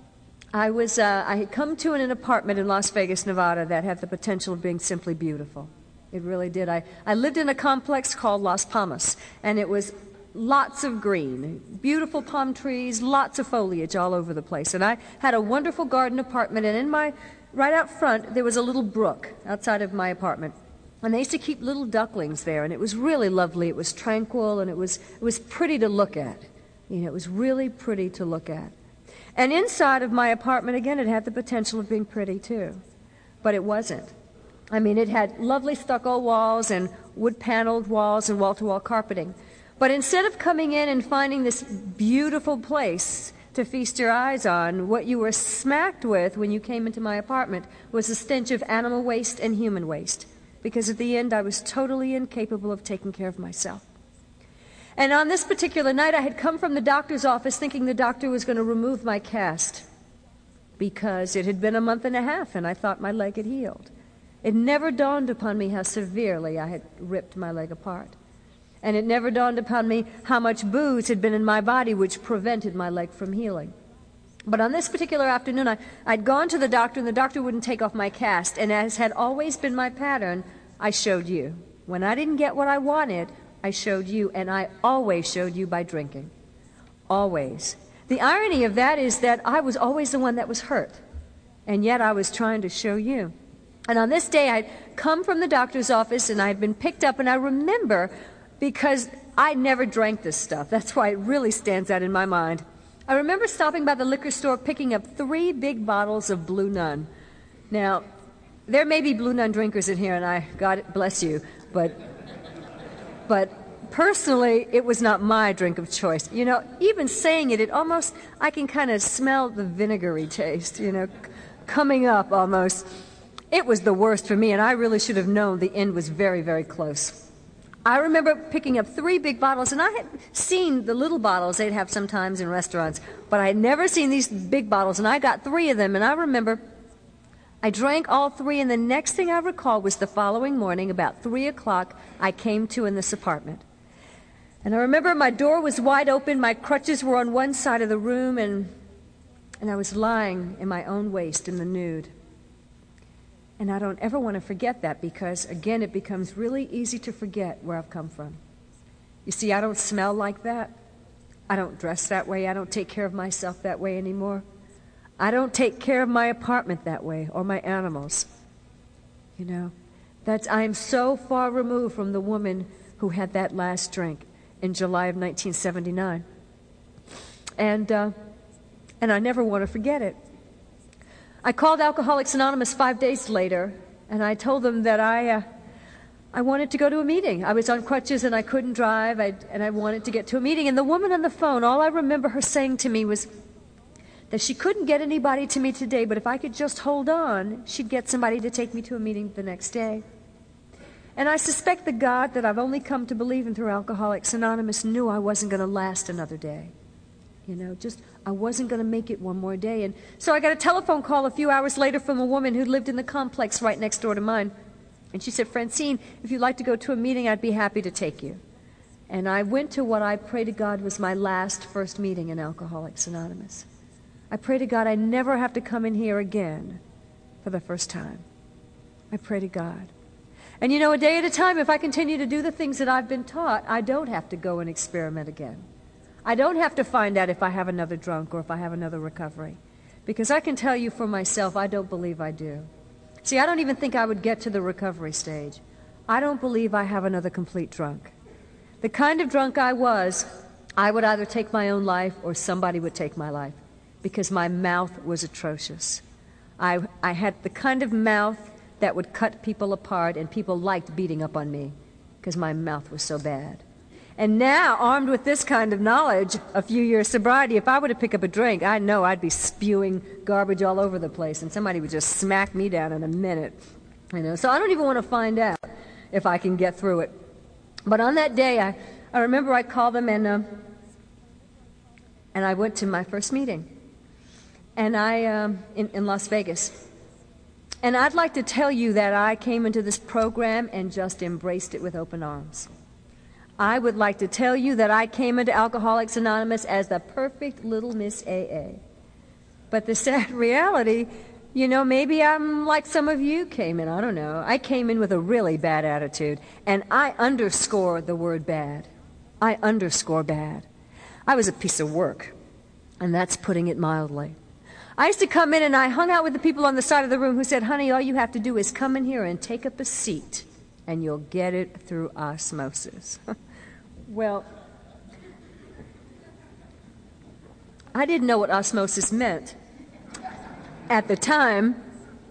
I was uh, I had come to in an apartment in Las Vegas, Nevada that had the potential of being simply beautiful. It really did. I, I lived in a complex called Las Palmas, and it was lots of green, beautiful palm trees, lots of foliage all over the place. And I had a wonderful garden apartment, and in my right out front there was a little brook outside of my apartment. And they used to keep little ducklings there, and it was really lovely. It was tranquil, and it was it was pretty to look at. You know, it was really pretty to look at. And inside of my apartment, again, it had the potential of being pretty, too. But it wasn't. I mean, it had lovely stucco walls and wood-paneled walls and wall-to-wall carpeting. But instead of coming in and finding this beautiful place to feast your eyes on, what you were smacked with when you came into my apartment was the stench of animal waste and human waste. Because at the end, I was totally incapable of taking care of myself. And on this particular night, I had come from the doctor's office thinking the doctor was going to remove my cast because it had been a month and a half and I thought my leg had healed. It never dawned upon me how severely I had ripped my leg apart. And it never dawned upon me how much booze had been in my body which prevented my leg from healing. But on this particular afternoon, I, I'd gone to the doctor and the doctor wouldn't take off my cast. And as had always been my pattern, I showed you. When I didn't get what I wanted, I showed you, and I always showed you by drinking. Always. The irony of that is that I was always the one that was hurt, and yet I was trying to show you. And on this day, I'd come from the doctor's office, and I'd been picked up, and I remember, because I never drank this stuff. That's why it really stands out in my mind. I remember stopping by the liquor store, picking up three big bottles of Blue Nun. Now, there may be Blue Nun drinkers in here, and I, God bless you, but... But personally, it was not my drink of choice. You know, even saying it, it almost, I can kind of smell the vinegary taste, you know, c- coming up almost. It was the worst for me, and I really should have known the end was very, very close. I remember picking up three big bottles, and I had seen the little bottles they'd have sometimes in restaurants, but I had never seen these big bottles, and I got three of them, and I remember I drank all three, and the next thing I recall was the following morning, about three o'clock, I came to in this apartment. And I remember my door was wide open, my crutches were on one side of the room, and, and I was lying in my own waste in the nude. And I don't ever want to forget that because, again, it becomes really easy to forget where I've come from. You see, I don't smell like that. I don't dress that way. I don't take care of myself that way anymore. I don't take care of my apartment that way, or my animals. You know, that's, I'm so far removed from the woman who had that last drink in July of nineteen seventy-nine. And, uh, and I never want to forget it. I called Alcoholics Anonymous five days later, and I told them that I, uh, I wanted to go to a meeting. I was on crutches and I couldn't drive, I, and I wanted to get to a meeting. And the woman on the phone, all I remember her saying to me was that she couldn't get anybody to me today, but if I could just hold on, she'd get somebody to take me to a meeting the next day. And I suspect the God that I've only come to believe in through Alcoholics Anonymous knew I wasn't going to last another day. You know, just, I wasn't going to make it one more day. And so I got a telephone call a few hours later from a woman who lived in the complex right next door to mine. And she said, Francine, if you'd like to go to a meeting, I'd be happy to take you. And I went to what I pray to God was my last first meeting in Alcoholics Anonymous. I pray to God I never have to come in here again for the first time. I pray to God. And you know, a day at a time, if I continue to do the things that I've been taught, I don't have to go and experiment again. I don't have to find out if I have another drunk or if I have another recovery. Because I can tell you for myself, I don't believe I do. See, I don't even think I would get to the recovery stage. I don't believe I have another complete drunk. The kind of drunk I was, I would either take my own life or somebody would take my life because my mouth was atrocious. I, I had the kind of mouth that would cut people apart, and people liked beating up on me because my mouth was so bad. And now, armed with this kind of knowledge, a few years sobriety, if I were to pick up a drink, I know I'd be spewing garbage all over the place, and somebody would just smack me down in a minute. You know, so I don't even want to find out if I can get through it. But on that day, I, I remember I called them, and uh, and I went to my first meeting, and I um, in, in Las Vegas. And I'd like to tell you that I came into this program and just embraced it with open arms. I would like to tell you that I came into Alcoholics Anonymous as the perfect little Miss A A. But the sad reality, you know, maybe I'm like some of you came in. I don't know. I came in with a really bad attitude, and I underscore the word bad. I underscore bad. I was a piece of work, and that's putting it mildly. I used to come in and I hung out with the people on the side of the room who said, honey, all you have to do is come in here and take up a seat, and you'll get it through osmosis. Well, I didn't know what osmosis meant at the time,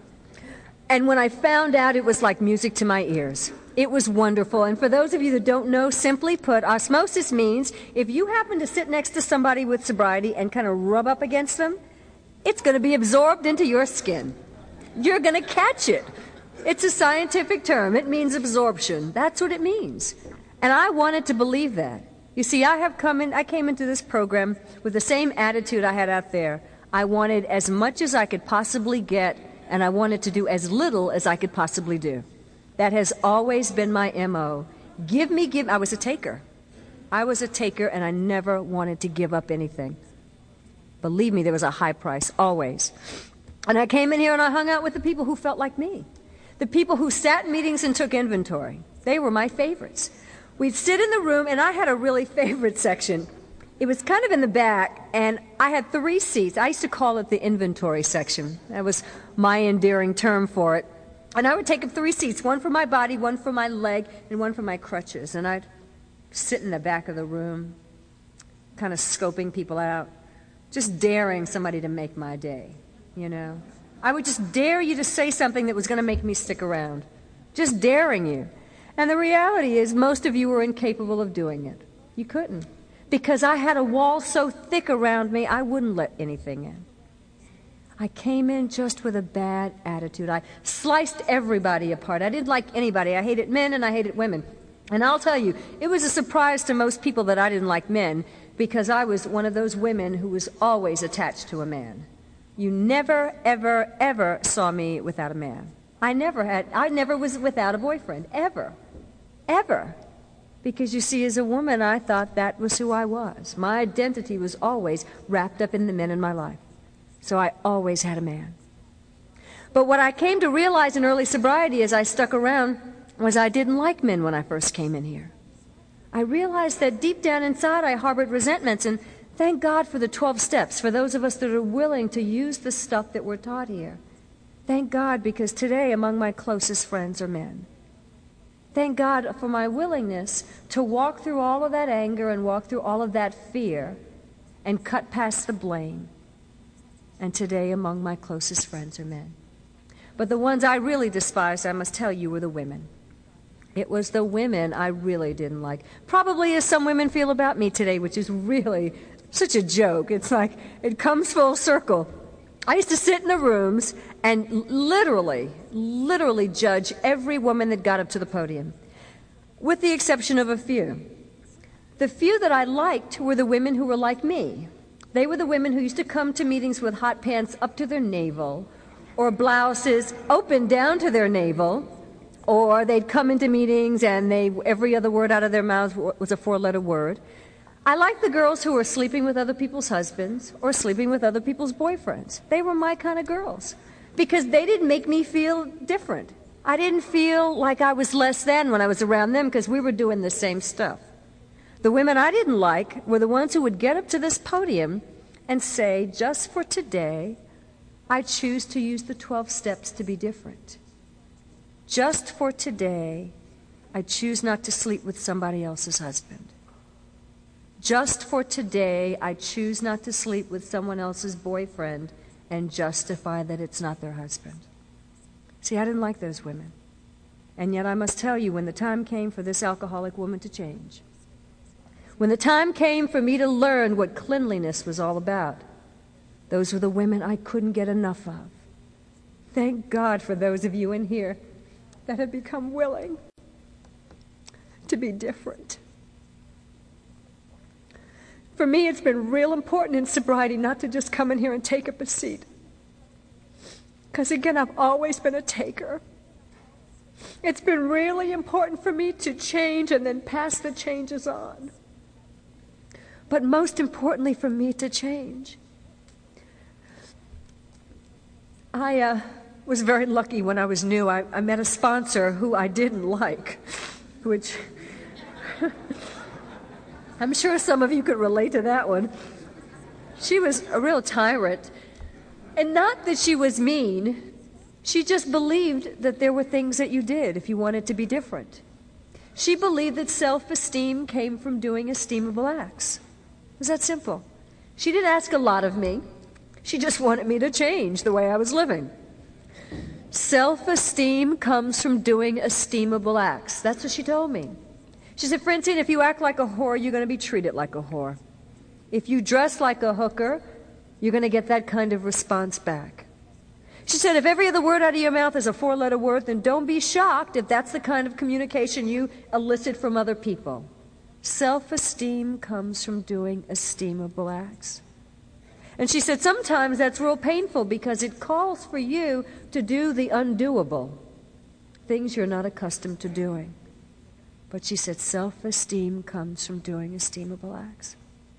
and when I found out, it was like music to my ears. It was wonderful. And for those of you that don't know, simply put, osmosis means if you happen to sit next to somebody with sobriety and kind of rub up against them, it's going to be absorbed into your skin. You're going to catch it. It's a scientific term. It means absorption. That's what it means. And I wanted to believe that. You see, I have come in, I came into this program with the same attitude I had out there. I wanted as much as I could possibly get, and I wanted to do as little as I could possibly do. That has always been my M O. Give me, give, I was a taker. I was a taker, and I never wanted to give up anything. Believe me, there was a high price, always. And I came in here and I hung out with the people who felt like me. The people who sat in meetings and took inventory. They were my favorites. We'd sit in the room, and I had a really favorite section. It was kind of in the back, and I had three seats. I used to call it the inventory section. That was my endearing term for it. And I would take up three seats, one for my body, one for my leg, and one for my crutches. And I'd sit in the back of the room, kind of scoping people out. Just daring somebody to make my day, you know. I would just dare you to say something that was going to make me stick around. Just daring you. And the reality is most of you were incapable of doing it. You couldn't. Because I had a wall so thick around me, I wouldn't let anything in. I came in just with a bad attitude. I sliced everybody apart. I didn't like anybody. I hated men and I hated women. And I'll tell you, it was a surprise to most people that I didn't like men, because I was one of those women who was always attached to a man. You never, ever, ever saw me without a man. I never had, I never was without a boyfriend, ever, ever. Because you see, as a woman, I thought that was who I was. My identity was always wrapped up in the men in my life. So I always had a man. But what I came to realize in early sobriety as I stuck around was I didn't like men when I first came in here. I realized that deep down inside I harbored resentments, and thank God for the twelve steps, for those of us that are willing to use the stuff that we're taught here. Thank God, because today among my closest friends are men. Thank God for my willingness to walk through all of that anger and walk through all of that fear and cut past the blame. And today among my closest friends are men. But the ones I really despised, I must tell you, were the women. It was the women I really didn't like. Probably as some women feel about me today, which is really such a joke. It's like it comes full circle. I used to sit in the rooms and literally, literally judge every woman that got up to the podium, with the exception of a few. The few that I liked were the women who were like me, They were the women who used to come to meetings with hot pants up to their navel, or blouses open down to their navel, or they'd come into meetings and they every other word out of their mouths was a four-letter word. I liked the girls who were sleeping with other people's husbands or sleeping with other people's boyfriends. They were my kind of girls because they didn't make me feel different. I didn't feel like I was less than when I was around them because we were doing the same stuff. The women I didn't like were the ones who would get up to this podium and say, just for today, I choose to use the twelve steps to be different. Just for today, I choose not to sleep with somebody else's husband. Just for today, I choose not to sleep with someone else's boyfriend and justify that it's not their husband. See, I didn't like those women. And yet I must tell you, when the time came for this alcoholic woman to change, when the time came for me to learn what cleanliness was all about, those were the women I couldn't get enough of. Thank God for those of you in here that have become willing to be different. For me, it's been real important in sobriety not to just come in here and take up a seat. Because again, I've always been a taker. It's been really important for me to change and then pass the changes on. But most importantly for me to change. I uh, was very lucky when I was new. I, I met a sponsor who I didn't like, which I'm sure some of you could relate to that one. She was a real tyrant. And not that she was mean. She just believed that there were things that you did if you wanted to be different. She believed that self-esteem came from doing esteemable acts. It was that simple. She didn't ask a lot of me. She just wanted me to change the way I was living. Self-esteem comes from doing esteemable acts. That's what she told me. She said, Francine, if you act like a whore, you're going to be treated like a whore. If you dress like a hooker, you're going to get that kind of response back. She said, if every other word out of your mouth is a four-letter word, then don't be shocked if that's the kind of communication you elicit from other people. Self-esteem comes from doing esteemable acts. And she said, sometimes that's real painful because it calls for you to do the undoable, things you're not accustomed to doing. But she said, self-esteem comes from doing esteemable acts.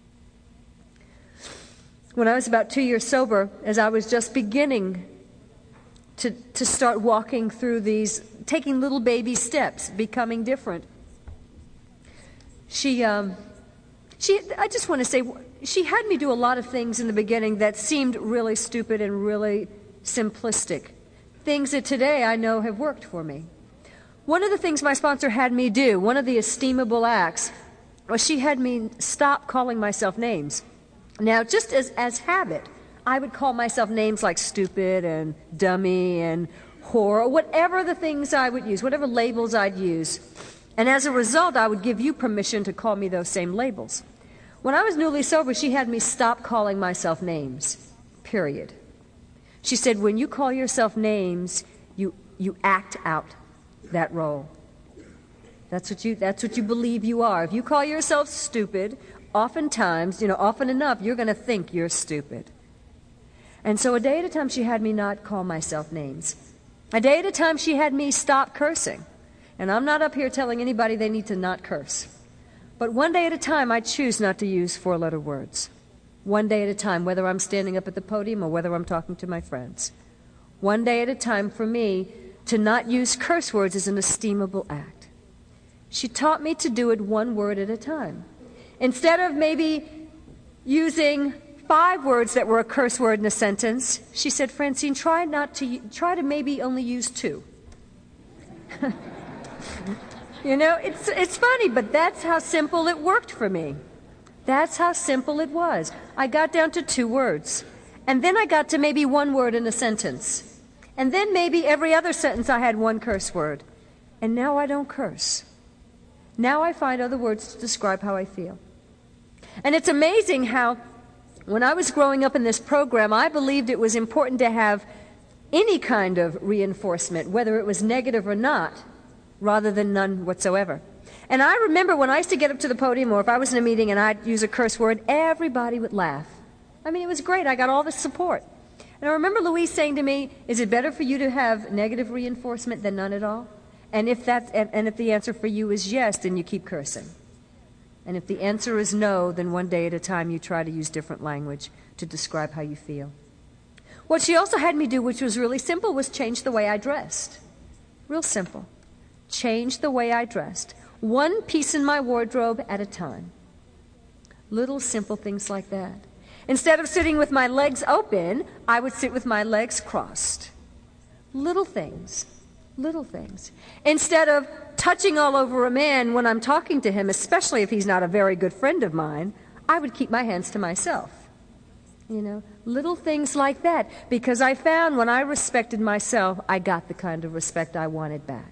When I was about two years sober, as I was just beginning to, to start walking through these, taking little baby steps, becoming different, she, um, she, I just want to say, she had me do a lot of things in the beginning that seemed really stupid and really simplistic. Things that today I know have worked for me. One of the things my sponsor had me do, one of the esteemable acts, was she had me stop calling myself names. Now, just as, as habit, I would call myself names like stupid and dummy and whore, or whatever the things I would use, whatever labels I'd use. And as a result, I would give you permission to call me those same labels. When I was newly sober, she had me stop calling myself names, period. She said, when you call yourself names, you, you act out that role. That's what you, that's what you believe you are. If you call yourself stupid, oftentimes, you know, often enough, you're going to think you're stupid. And so a day at a time, she had me not call myself names. A day at a time, she had me stop cursing. And I'm not up here telling anybody they need to not curse. But one day at a time, I choose not to use four-letter words. One day at a time, whether I'm standing up at the podium or whether I'm talking to my friends. One day at a time, for me, to not use curse words is an esteemable act. She taught me to do it one word at a time. Instead of maybe using five words that were a curse word in a sentence, she said, Francine, try not to, try to maybe only use two. You know, it's, it's funny, but that's how simple it worked for me. That's how simple it was. I got down to two words. And then I got to maybe one word in a sentence. And then maybe every other sentence I had one curse word. And now I don't curse. Now I find other words to describe how I feel. And it's amazing how, when I was growing up in this program, I believed it was important to have any kind of reinforcement, whether it was negative or not, rather than none whatsoever. And I remember when I used to get up to the podium, or if I was in a meeting and I'd use a curse word, everybody would laugh. I mean, it was great. I got all the support. And I remember Louise saying to me, is it better for you to have negative reinforcement than none at all? And if that, and, and if the answer for you is yes, then you keep cursing. And if the answer is no, then one day at a time you try to use different language to describe how you feel. What she also had me do, which was really simple, was change the way I dressed. Real simple. Change the way I dressed. One piece in my wardrobe at a time. Little simple things like that. Instead of sitting with my legs open, I would sit with my legs crossed. Little things. Little things. Instead of touching all over a man when I'm talking to him, especially if he's not a very good friend of mine, I would keep my hands to myself. You know, little things like that. Because I found when I respected myself, I got the kind of respect I wanted back.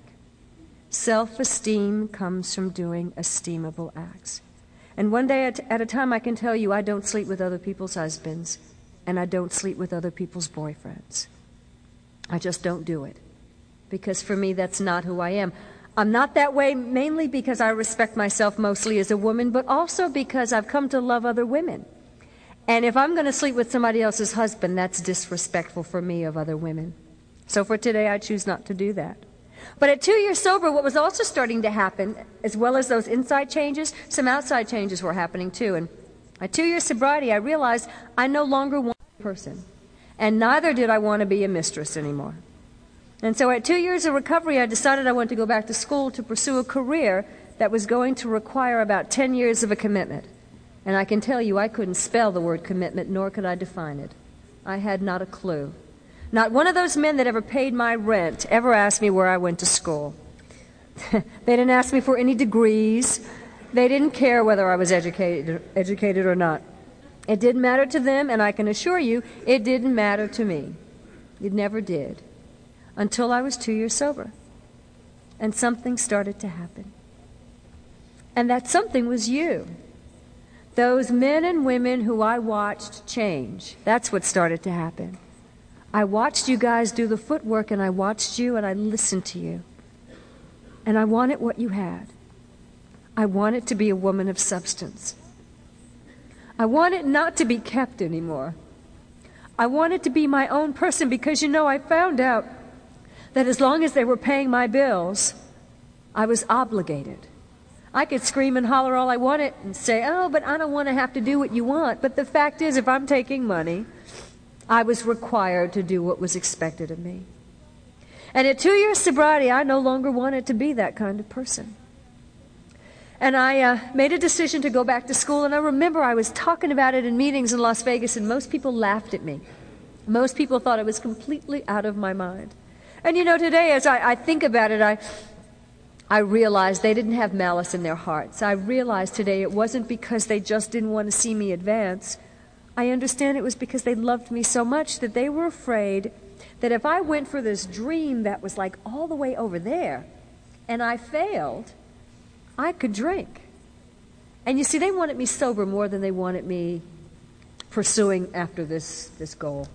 Self-esteem comes from doing esteemable acts. And one day at, at a time, I can tell you, I don't sleep with other people's husbands, and I don't sleep with other people's boyfriends. I just don't do it. Because for me, that's not who I am. I'm not that way mainly because I respect myself mostly as a woman, but also because I've come to love other women. And if I'm going to sleep with somebody else's husband, that's disrespectful for me of other women. So for today, I choose not to do that. But at two years sober, what was also starting to happen, as well as those inside changes, some outside changes were happening too. And at two years sobriety, I realized I no longer wanted a person. And neither did I want to be a mistress anymore. And so at two years of recovery, I decided I wanted to go back to school to pursue a career that was going to require about ten years of a commitment. And I can tell you, I couldn't spell the word commitment, nor could I define it. I had not a clue. Not one of those men that ever paid my rent ever asked me where I went to school. They didn't ask me for any degrees. They didn't care whether I was educated, educated or not. It didn't matter to them, and I can assure you, it didn't matter to me. It never did. Until I was two years sober. And something started to happen. And that something was you. Those men and women who I watched change. That's what started to happen. I watched you guys do the footwork, and I watched you, and I listened to you. And I wanted what you had. I wanted to be a woman of substance. I wanted not to be kept anymore. I wanted to be my own person because, you know, I found out that as long as they were paying my bills, I was obligated. I could scream and holler all I wanted and say, oh, but I don't want to have to do what you want. But the fact is, if I'm taking money, I was required to do what was expected of me. And at two years sobriety, I no longer wanted to be that kind of person. And I uh, made a decision to go back to school. And I remember I was talking about it in meetings in Las Vegas, and most people laughed at me. Most people thought I was completely out of my mind. And you know, today as I, I think about it, I, I realized they didn't have malice in their hearts. I realized today it wasn't because they just didn't want to see me advance. I understand it was because they loved me so much that they were afraid that if I went for this dream that was like all the way over there and I failed, I could drink. And you see, they wanted me sober more than they wanted me pursuing after this, this goal.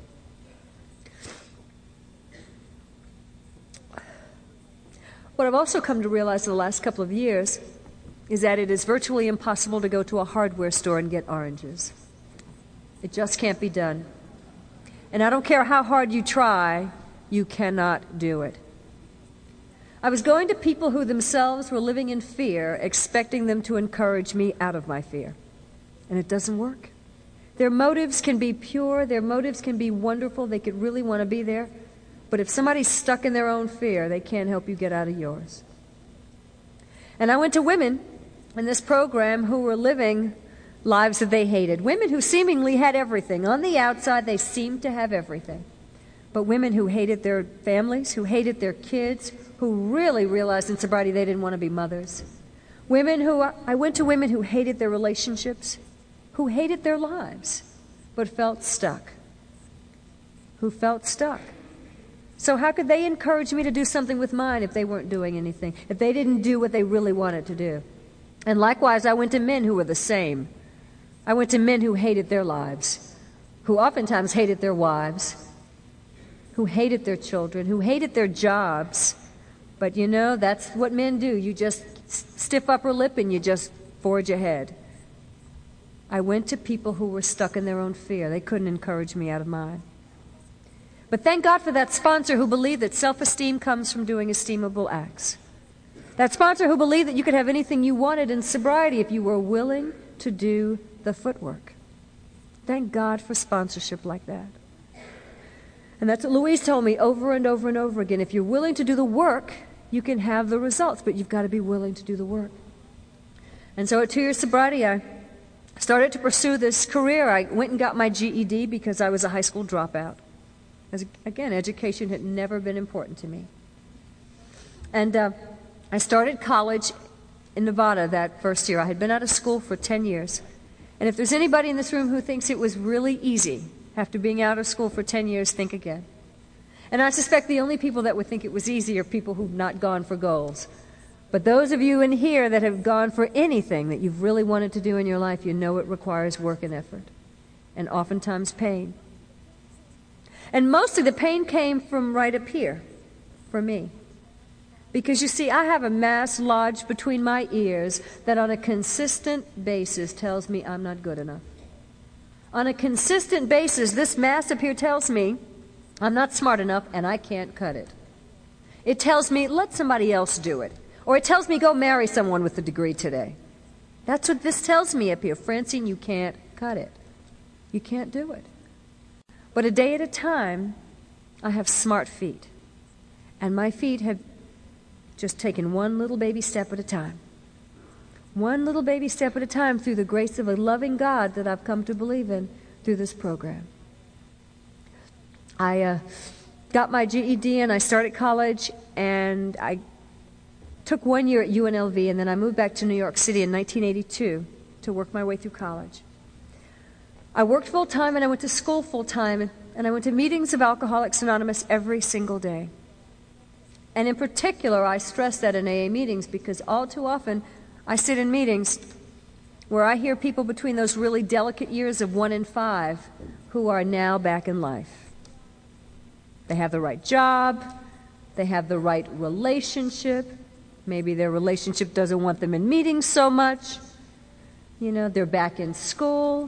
What I've also come to realize in the last couple of years is that it is virtually impossible to go to a hardware store and get oranges. It just can't be done. And I don't care how hard you try, you cannot do it. I was going to people who themselves were living in fear, expecting them to encourage me out of my fear. And it doesn't work. Their motives can be pure, their motives can be wonderful, they could really want to be there. But if somebody's stuck in their own fear, they can't help you get out of yours. And I went to women in this program who were living lives that they hated. Women who seemingly had everything. On the outside, they seemed to have everything. But women who hated their families, who hated their kids, who really realized in sobriety they didn't want to be mothers. Women who, I went to women who hated their relationships, who hated their lives, but felt stuck. Who felt stuck. So how could they encourage me to do something with mine if they weren't doing anything, if they didn't do what they really wanted to do? And likewise, I went to men who were the same. I went to men who hated their lives, who oftentimes hated their wives, who hated their children, who hated their jobs. But you know, that's what men do. You just stiff upper lip and you just forge ahead. I went to people who were stuck in their own fear. They couldn't encourage me out of mine. But thank God for that sponsor who believed that self-esteem comes from doing esteemable acts. That sponsor who believed that you could have anything you wanted in sobriety if you were willing to do the footwork. Thank God for sponsorship like that. And that's what Louise told me over and over and over again. If you're willing to do the work, you can have the results, but you've got to be willing to do the work. And so at two years sobriety, I started to pursue this career. I went and got my G E D because I was a high school dropout. As, again, education had never been important to me. And uh, I started college in Nevada that first year. I had been out of school for ten years. And if there's anybody in this room who thinks it was really easy after being out of school for ten years, think again. And I suspect the only people that would think it was easy are people who've not gone for goals. But those of you in here that have gone for anything that you've really wanted to do in your life, you know it requires work and effort, and oftentimes pain. And mostly the pain came from right up here, for me. Because you see, I have a mass lodged between my ears that on a consistent basis tells me I'm not good enough. On a consistent basis, this mass up here tells me I'm not smart enough and I can't cut it. It tells me, let somebody else do it. Or it tells me, go marry someone with a degree today. That's what this tells me up here. Francine, you can't cut it. You can't do it. But a day at a time, I have smart feet. And my feet have just taken one little baby step at a time. One little baby step at a time through the grace of a loving God that I've come to believe in through this program. I uh, got my G E D and I started college, and I took one year at U N L V, and then I moved back to New York City in nineteen eighty-two to work my way through college. I worked full-time and I went to school full-time, and I went to meetings of Alcoholics Anonymous every single day. And in particular, I stress that in A A meetings because all too often I sit in meetings where I hear people between those really delicate years of one and five who are now back in life. They have the right job, they have the right relationship, maybe their relationship doesn't want them in meetings so much, you know, they're back in school,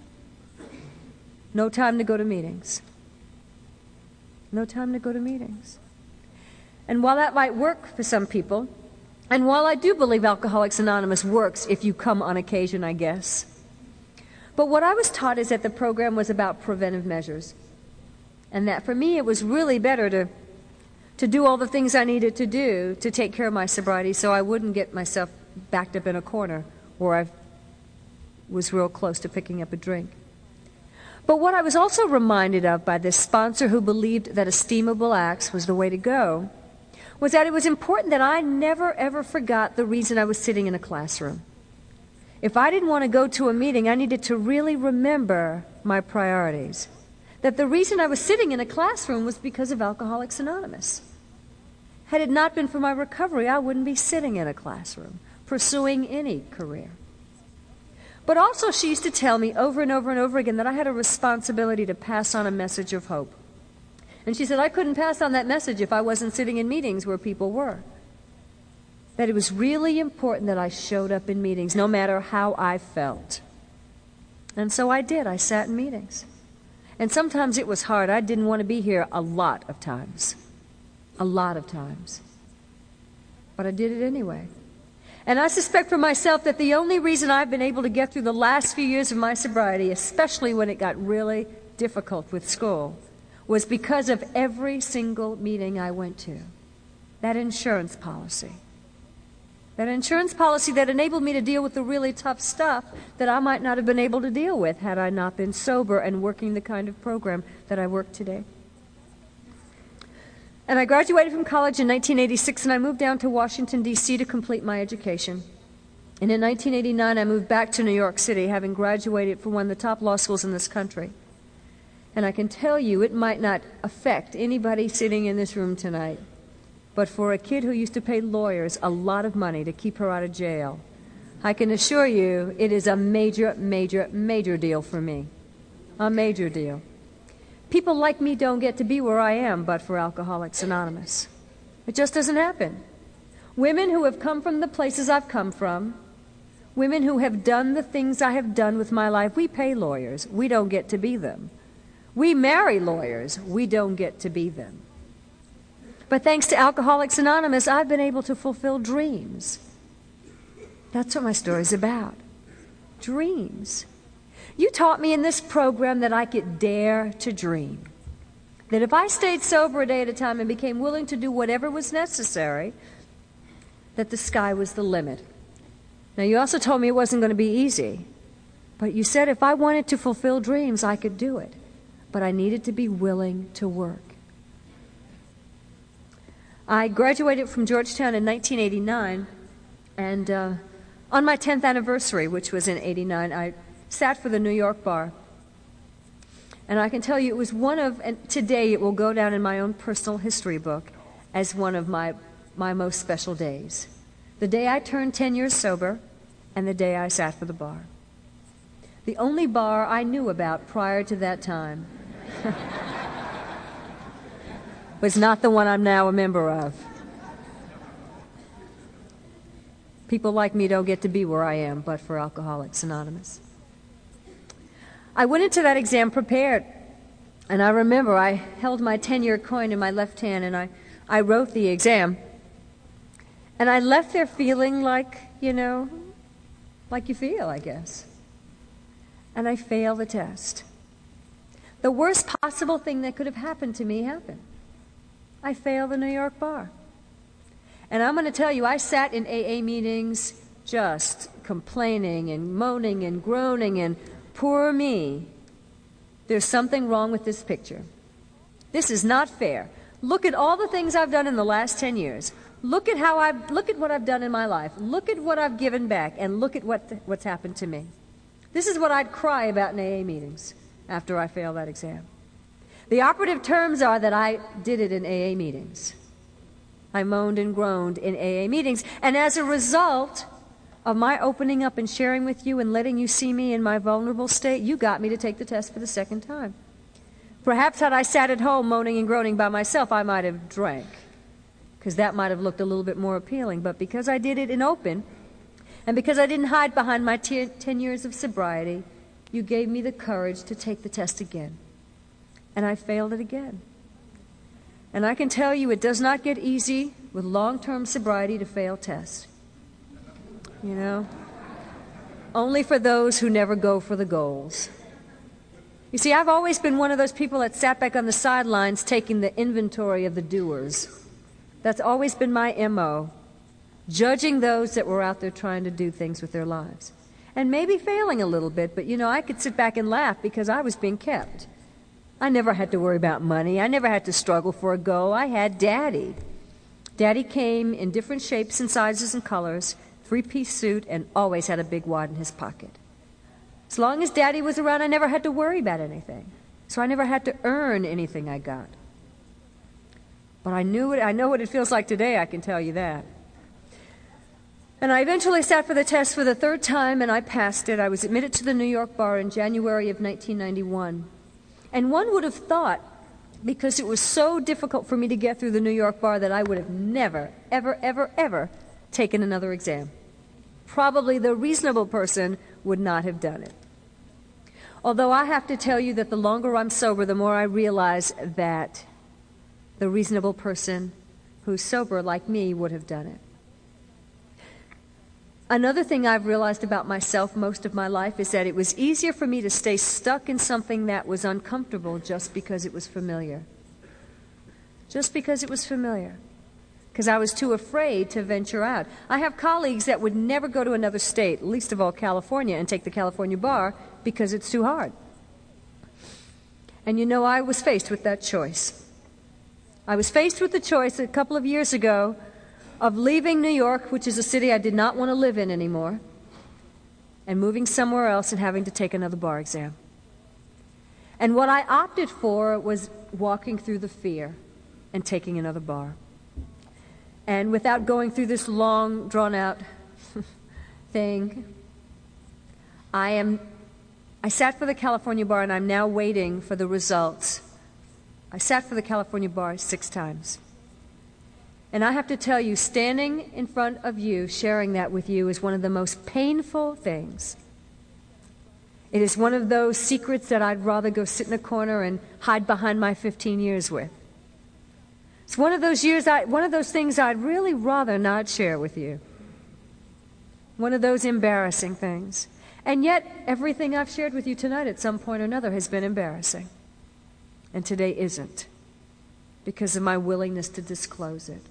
no time to go to meetings. No time to go to meetings. And while that might work for some people, and while I do believe Alcoholics Anonymous works if you come on occasion, I guess, but what I was taught is that the program was about preventive measures. And that for me it was really better to, to do all the things I needed to do to take care of my sobriety so I wouldn't get myself backed up in a corner where I was real close to picking up a drink. But what I was also reminded of by this sponsor who believed that esteemable acts was the way to go was that it was important that I never ever forgot the reason I was sitting in a classroom. If I didn't want to go to a meeting, I needed to really remember my priorities. That the reason I was sitting in a classroom was because of Alcoholics Anonymous. Had it not been for my recovery, I wouldn't be sitting in a classroom, pursuing any career. But also she used to tell me over and over and over again that I had a responsibility to pass on a message of hope. And she said I couldn't pass on that message if I wasn't sitting in meetings where people were. That it was really important that I showed up in meetings, no matter how I felt. And so I did. I sat in meetings. And sometimes it was hard. I didn't want to be here a lot of times. A lot of times. But I did it anyway. And I suspect for myself that the only reason I've been able to get through the last few years of my sobriety, especially when it got really difficult with school, was because of every single meeting I went to. That insurance policy. That insurance policy that enabled me to deal with the really tough stuff that I might not have been able to deal with had I not been sober and working the kind of program that I work today. And I graduated from college in nineteen eighty-six, and I moved down to Washington, D C to complete my education. And in nineteen eighty-nine, I moved back to New York City, having graduated from one of the top law schools in this country. And I can tell you, it might not affect anybody sitting in this room tonight, but for a kid who used to pay lawyers a lot of money to keep her out of jail, I can assure you it is a major, major, major deal for me. A major deal. People like me don't get to be where I am but for Alcoholics Anonymous. It just doesn't happen. Women who have come from the places I've come from, Women who have done the things I have done with my life. We pay lawyers. We don't get to be them. We marry lawyers. We don't get to be them. But thanks to Alcoholics Anonymous, I've been able to fulfill dreams. That's what my story's about. Dreams. You taught me in this program that I could dare to dream. That if I stayed sober a day at a time and became willing to do whatever was necessary, that the sky was the limit. Now, you also told me it wasn't going to be easy. But you said if I wanted to fulfill dreams, I could do it. But I needed to be willing to work. I graduated from Georgetown in nineteen eighty-nine, and uh, on my tenth anniversary, which was in eighty-nine, I sat for the New York bar. And I can tell you it was one of, and today it will go down in my own personal history book as one of my, my most special days. The day I turned ten years sober, and the day I sat for the bar. The only bar I knew about prior to that time was not the one I'm now a member of. People like me don't get to be where I am, but for Alcoholics Anonymous. I went into that exam prepared, and I remember I held my ten-year coin in my left hand, and I, I wrote the exam. And I left there feeling like, you know, like you feel, I guess. And I failed the test. The worst possible thing that could have happened to me happened. I failed the New York bar. And I'm going to tell you, I sat in A A meetings just complaining and moaning and groaning and poor me. There's something wrong with this picture. This is not fair. Look at all the things I've done in the last ten years. Look at how I've, look at what I've done in my life. Look at what I've given back, and look at what the, what's happened to me. This is what I'd cry about in A A meetings after I failed that exam. The operative terms are that I did it in A A meetings. I moaned and groaned in A A meetings, and as a result of my opening up and sharing with you and letting you see me in my vulnerable state, you got me to take the test for the second time. Perhaps had I sat at home moaning and groaning by myself, I might have drank, because that might have looked a little bit more appealing. But because I did it in open, and because I didn't hide behind my t- ten years of sobriety, you gave me the courage to take the test again. And I failed it again. And I can tell you it does not get easy with long-term sobriety to fail tests. You know? Only for those who never go for the goals. You see, I've always been one of those people that sat back on the sidelines taking the inventory of the doers. That's always been my M O, judging those that were out there trying to do things with their lives. And maybe failing a little bit, but you know, I could sit back and laugh because I was being kept. I never had to worry about money. I never had to struggle for a goal. I had Daddy. Daddy came in different shapes and sizes and colors, three-piece suit, and always had a big wad in his pocket. As long as Daddy was around, I never had to worry about anything. So I never had to earn anything I got. But I knew it. I know what it feels like today, I can tell you that. And I eventually sat for the test for the third time, and I passed it. I was admitted to the New York bar in January of nineteen ninety-one. And one would have thought, because it was so difficult for me to get through the New York bar, that I would have never, ever, ever, ever taken another exam. Probably the reasonable person would not have done it. Although I have to tell you that the longer I'm sober, the more I realize that the reasonable person who's sober like me would have done it. Another thing I've realized about myself most of my life is that it was easier for me to stay stuck in something that was uncomfortable just because it was familiar. Just because it was familiar. Because I was too afraid to venture out. I have colleagues that would never go to another state, least of all California, and take the California bar because it's too hard. And you know, I was faced with that choice. I was faced with the choice a couple of years ago of leaving New York, which is a city I did not want to live in anymore, and moving somewhere else and having to take another bar exam. And what I opted for was walking through the fear and taking another bar. And without going through this long, drawn-out thing, I am, I sat for the California bar, and I'm now waiting for the results. I sat for the California bar six times. And I have to tell you, standing in front of you, sharing that with you, is one of the most painful things. It is one of those secrets that I'd rather go sit in a corner and hide behind my fifteen years with. It's one of those years, I, one of those things I'd really rather not share with you. One of those embarrassing things. And yet, everything I've shared with you tonight at some point or another has been embarrassing. And today isn't, because of my willingness to disclose it.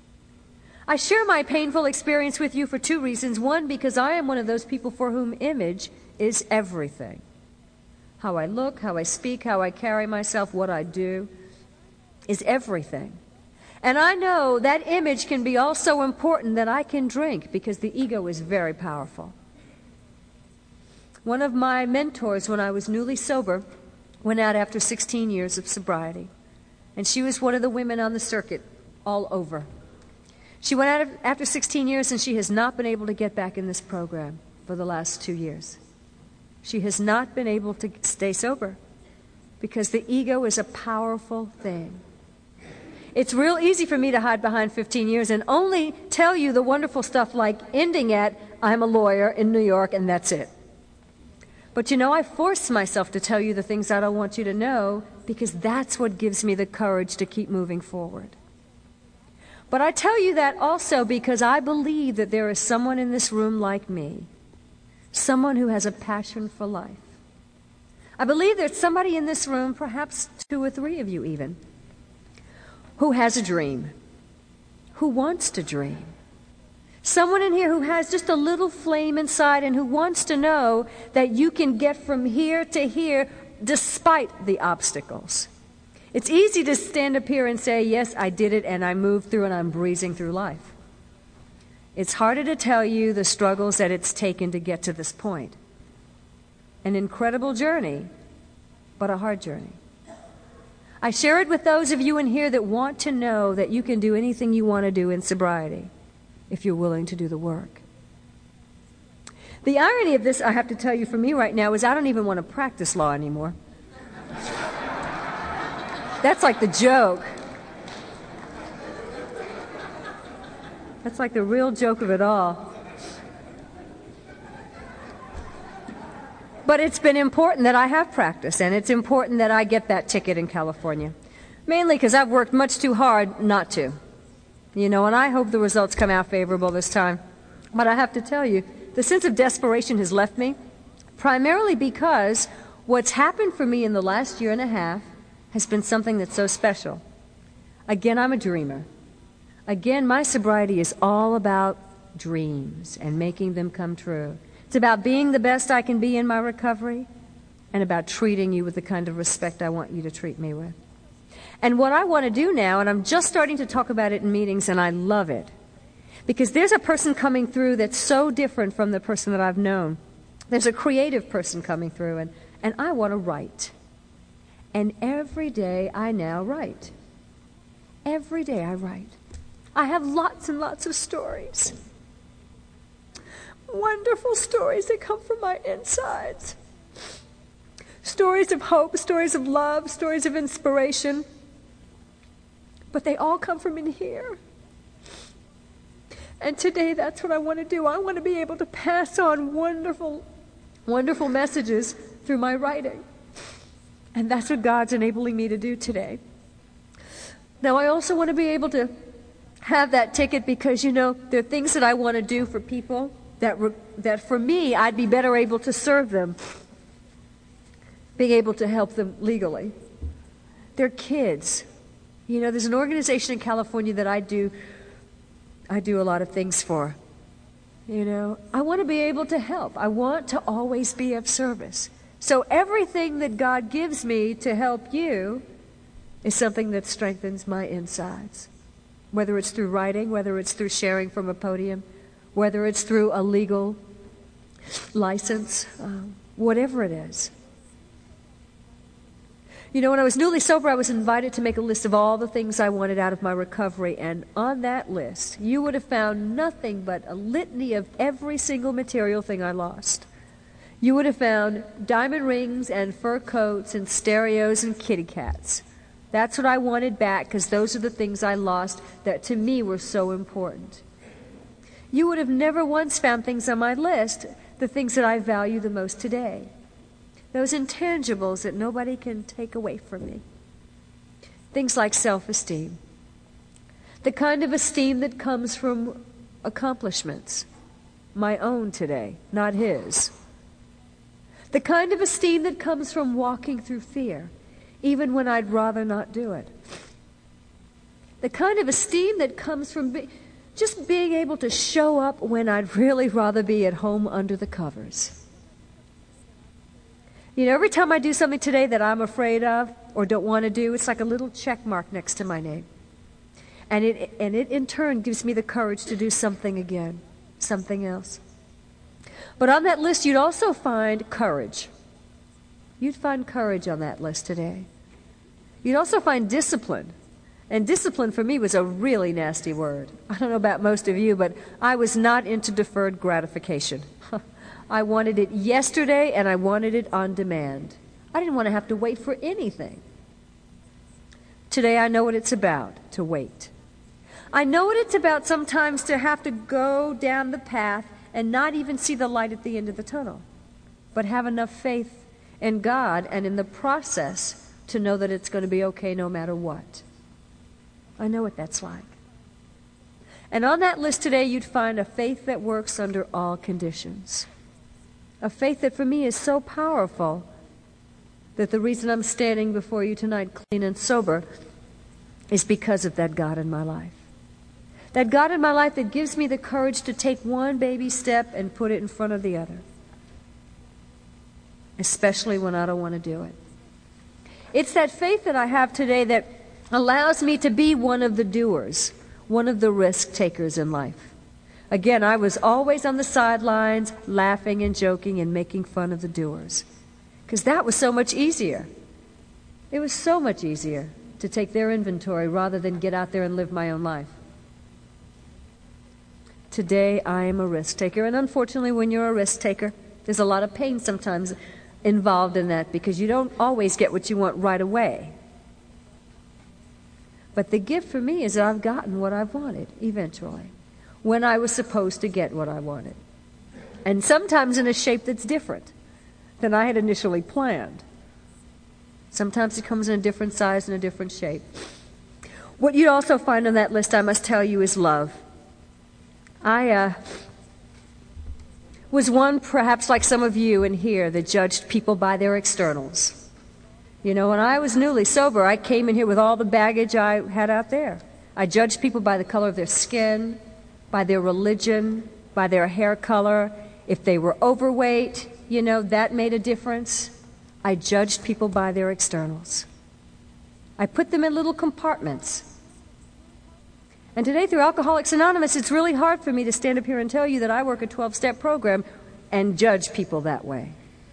I share my painful experience with you for two reasons. One, because I am one of those people for whom image is everything. How I look, how I speak, how I carry myself, what I do is everything. And I know that image can be also important that I can drink, because the ego is very powerful. One of my mentors when I was newly sober went out after sixteen years of sobriety. And she was one of the women on the circuit all over. She went out after sixteen years, and she has not been able to get back in this program for the last two years. She has not been able to stay sober because the ego is a powerful thing. It's real easy for me to hide behind fifteen years and only tell you the wonderful stuff like ending at, I'm a lawyer in New York, and that's it. But you know, I force myself to tell you the things I don't want you to know, because that's what gives me the courage to keep moving forward. But I tell you that also because I believe that there is someone in this room like me, someone who has a passion for life. I believe there's somebody in this room, perhaps two or three of you even, who has a dream, who wants to dream. Someone in here who has just a little flame inside and who wants to know that you can get from here to here despite the obstacles. It's easy to stand up here and say, yes, I did it, and I moved through, and I'm breezing through life. It's harder to tell you the struggles that it's taken to get to this point. An incredible journey, but a hard journey. I share it with those of you in here that want to know that you can do anything you want to do in sobriety if you're willing to do the work. The irony of this, I have to tell you, for me right now, is I don't even want to practice law anymore. That's like the joke. That's like the real joke of it all. But it's been important that I have practiced, and it's important that I get that ticket in California. Mainly because I've worked much too hard not to. You know, and I hope the results come out favorable this time. But I have to tell you, the sense of desperation has left me, primarily because what's happened for me in the last year and a half has been something that's so special. Again, I'm a dreamer. Again, my sobriety is all about dreams and making them come true. It's about being the best I can be in my recovery and about treating you with the kind of respect I want you to treat me with. And what I want to do now, and I'm just starting to talk about it in meetings, and I love it, because there's a person coming through that's so different from the person that I've known. There's a creative person coming through, and, and I want to write. And every day I now write. Every day I write. I have lots and lots of stories. Wonderful stories that come from my insides. Stories of hope, stories of love, stories of inspiration. But they all come from in here. And today that's what I want to do. I want to be able to pass on wonderful, wonderful messages through my writing. And that's what God's enabling me to do today. Now, I also want to be able to have that ticket because, you know, there are things that I want to do for people that, re- that for me, I'd be better able to serve them, being able to help them legally. They're kids. You know, there's an organization in California that I do, I do a lot of things for. You know, I want to be able to help. I want to always be of service. So everything that God gives me to help you is something that strengthens my insides. Whether it's through writing, whether it's through sharing from a podium, whether it's through a legal license, um, whatever it is. You know, when I was newly sober, I was invited to make a list of all the things I wanted out of my recovery, and on that list, you would have found nothing but a litany of every single material thing I lost. You would have found diamond rings and fur coats and stereos and kitty cats. That's what I wanted back, because those are the things I lost that to me were so important. You would have never once found things on my list, the things that I value the most today. Those intangibles that nobody can take away from me. Things like self-esteem. The kind of esteem that comes from accomplishments. My own today, not his. The kind of esteem that comes from walking through fear, even when I'd rather not do it. The kind of esteem that comes from be- just being able to show up when I'd really rather be at home under the covers. You know, every time I do something today that I'm afraid of or don't want to do, it's like a little check mark next to my name. And it, and it in turn gives me the courage to do something again, something else. But on that list, you'd also find courage. You'd find courage on that list today. You'd also find discipline. And discipline for me was a really nasty word. I don't know about most of you, but I was not into deferred gratification. I wanted it yesterday, and I wanted it on demand. I didn't want to have to wait for anything. Today I know what it's about, to wait. I know what it's about sometimes to have to go down the path and not even see the light at the end of the tunnel, but have enough faith in God and in the process to know that it's going to be okay no matter what. I know what that's like. And on that list today, you'd find a faith that works under all conditions. A faith that for me is so powerful that the reason I'm standing before you tonight clean and sober is because of that God in my life. That God in my life that gives me the courage to take one baby step and put it in front of the other. Especially when I don't want to do it. It's that faith that I have today that allows me to be one of the doers, one of the risk takers in life. Again, I was always on the sidelines, laughing and joking and making fun of the doers. Because that was so much easier. It was so much easier to take their inventory rather than get out there and live my own life. Today, I am a risk taker. And unfortunately, when you're a risk taker, there's a lot of pain sometimes involved in that because you don't always get what you want right away. But the gift for me is that I've gotten what I've wanted eventually, when I was supposed to get what I wanted. And sometimes in a shape that's different than I had initially planned. Sometimes it comes in a different size and a different shape. What you'd also find on that list, I must tell you, is love. I uh, was one, perhaps like some of you in here, that judged people by their externals. You know, when I was newly sober, I came in here with all the baggage I had out there. I judged people by the color of their skin, by their religion, by their hair color. If they were overweight, you know, that made a difference. I judged people by their externals. I put them in little compartments. And today through Alcoholics Anonymous, it's really hard for me to stand up here and tell you that I work a twelve-step program and judge people that way.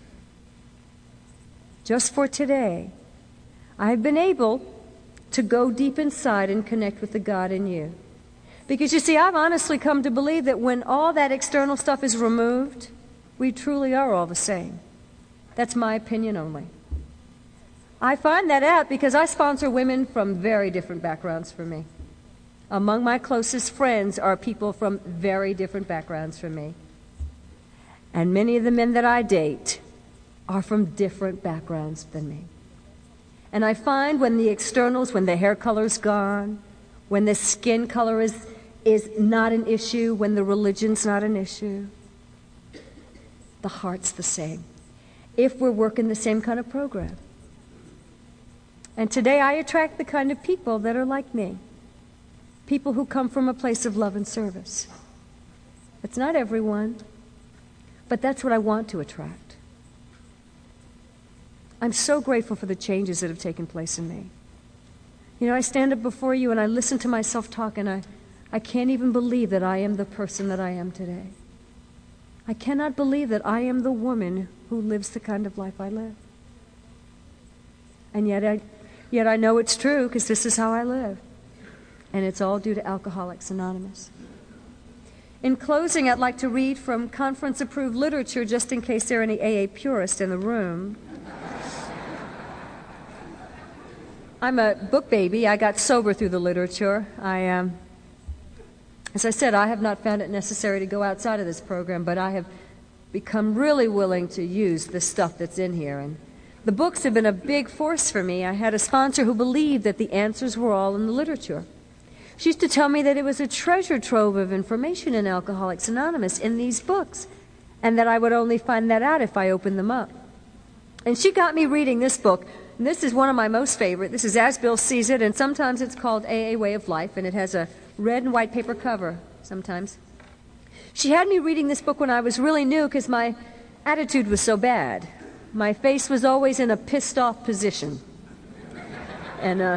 Just for today, I've been able to go deep inside and connect with the God in you. Because you see, I've honestly come to believe that when all that external stuff is removed, we truly are all the same. That's my opinion only. I find that out because I sponsor women from very different backgrounds from me. Among my closest friends are people from very different backgrounds from me. And many of the men that I date are from different backgrounds than me. And I find when the externals, when the hair color's gone, when the skin color is, is not an issue, when the religion's not an issue, the heart's the same. If we're working the same kind of program. And today I attract the kind of people that are like me. People who come from a place of love and service. It's not everyone, but that's what I want to attract. I'm so grateful for the changes that have taken place in me. You know, I stand up before you and I listen to myself talk and I, I can't even believe that I am the person that I am today. I cannot believe that I am the woman who lives the kind of life I live. And yet I, yet I know it's true because this is how I live. And it's all due to Alcoholics Anonymous. In closing, I'd like to read from conference-approved literature just in case there are any A A purists in the room. I'm a book baby. I got sober through the literature. I, um, as I said, I have not found it necessary to go outside of this program, but I have become really willing to use the stuff that's in here. And the books have been a big force for me. I had a sponsor who believed that the answers were all in the literature. She used to tell me that it was a treasure trove of information in Alcoholics Anonymous in these books, and that I would only find that out if I opened them up. And she got me reading this book. And this is one of my most favorite. This is As Bill Sees It, and sometimes it's called A A Way of Life, and it has a red and white paper cover sometimes. She had me reading this book when I was really new because my attitude was so bad. My face was always in a pissed-off position. And uh,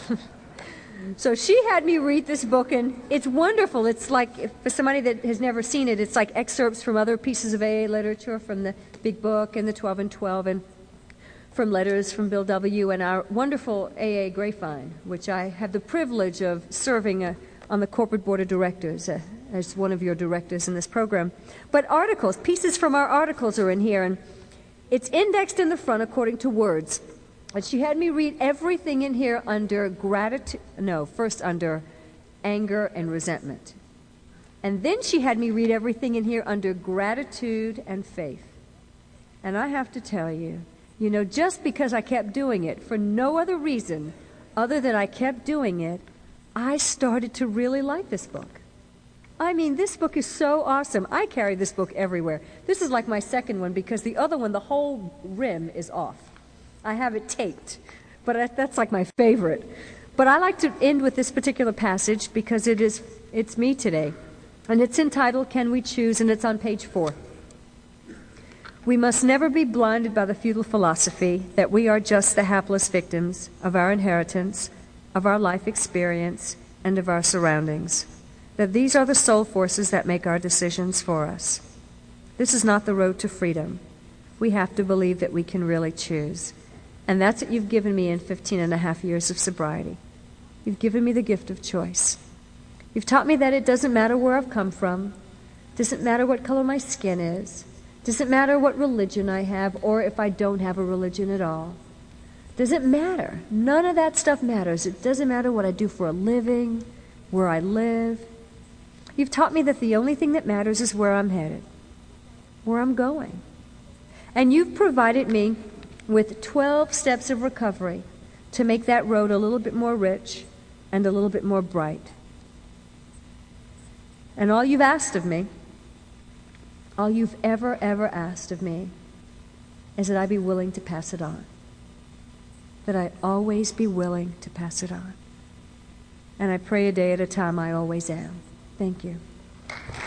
so she had me read this book, and it's wonderful. It's like, for somebody that has never seen it, it's like excerpts from other pieces of A A literature, from the Big Book and the twelve and twelve, and from letters from Bill W. and our wonderful A A Grapevine, which I have the privilege of serving uh, on the corporate board of directors uh, as one of your directors in this program. But articles, pieces from our articles are in here, and it's indexed in the front according to words. And she had me read everything in here under gratitude, no, first under anger and resentment. And then she had me read everything in here under gratitude and faith. And I have to tell you, you know, just because I kept doing it, for no other reason other than I kept doing it, I started to really like this book. I mean, this book is so awesome. I carry this book everywhere. This is like my second one because the other one, the whole rim is off. I have it taped, but that's like my favorite. But I like to end with this particular passage because it is, it's me today. And it's entitled, Can We Choose? And it's on page four. We must never be blinded by the futile philosophy that we are just the hapless victims of our inheritance, of our life experience, and of our surroundings. That these are the soul forces that make our decisions for us. This is not the road to freedom. We have to believe that we can really choose. And that's what you've given me in fifteen and a half years of sobriety. You've given me the gift of choice. You've taught me that it doesn't matter where I've come from, doesn't matter what color my skin is, doesn't matter what religion I have or if I don't have a religion at all. Doesn't matter. None of that stuff matters. It doesn't matter what I do for a living, where I live. You've taught me that the only thing that matters is where I'm headed, where I'm going. And you've provided me with twelve steps of recovery to make that road a little bit more rich and a little bit more bright. And all you've asked of me, all you've ever, ever asked of me, is that I be willing to pass it on. That I always be willing to pass it on. And I pray a day at a time I always am. Thank you.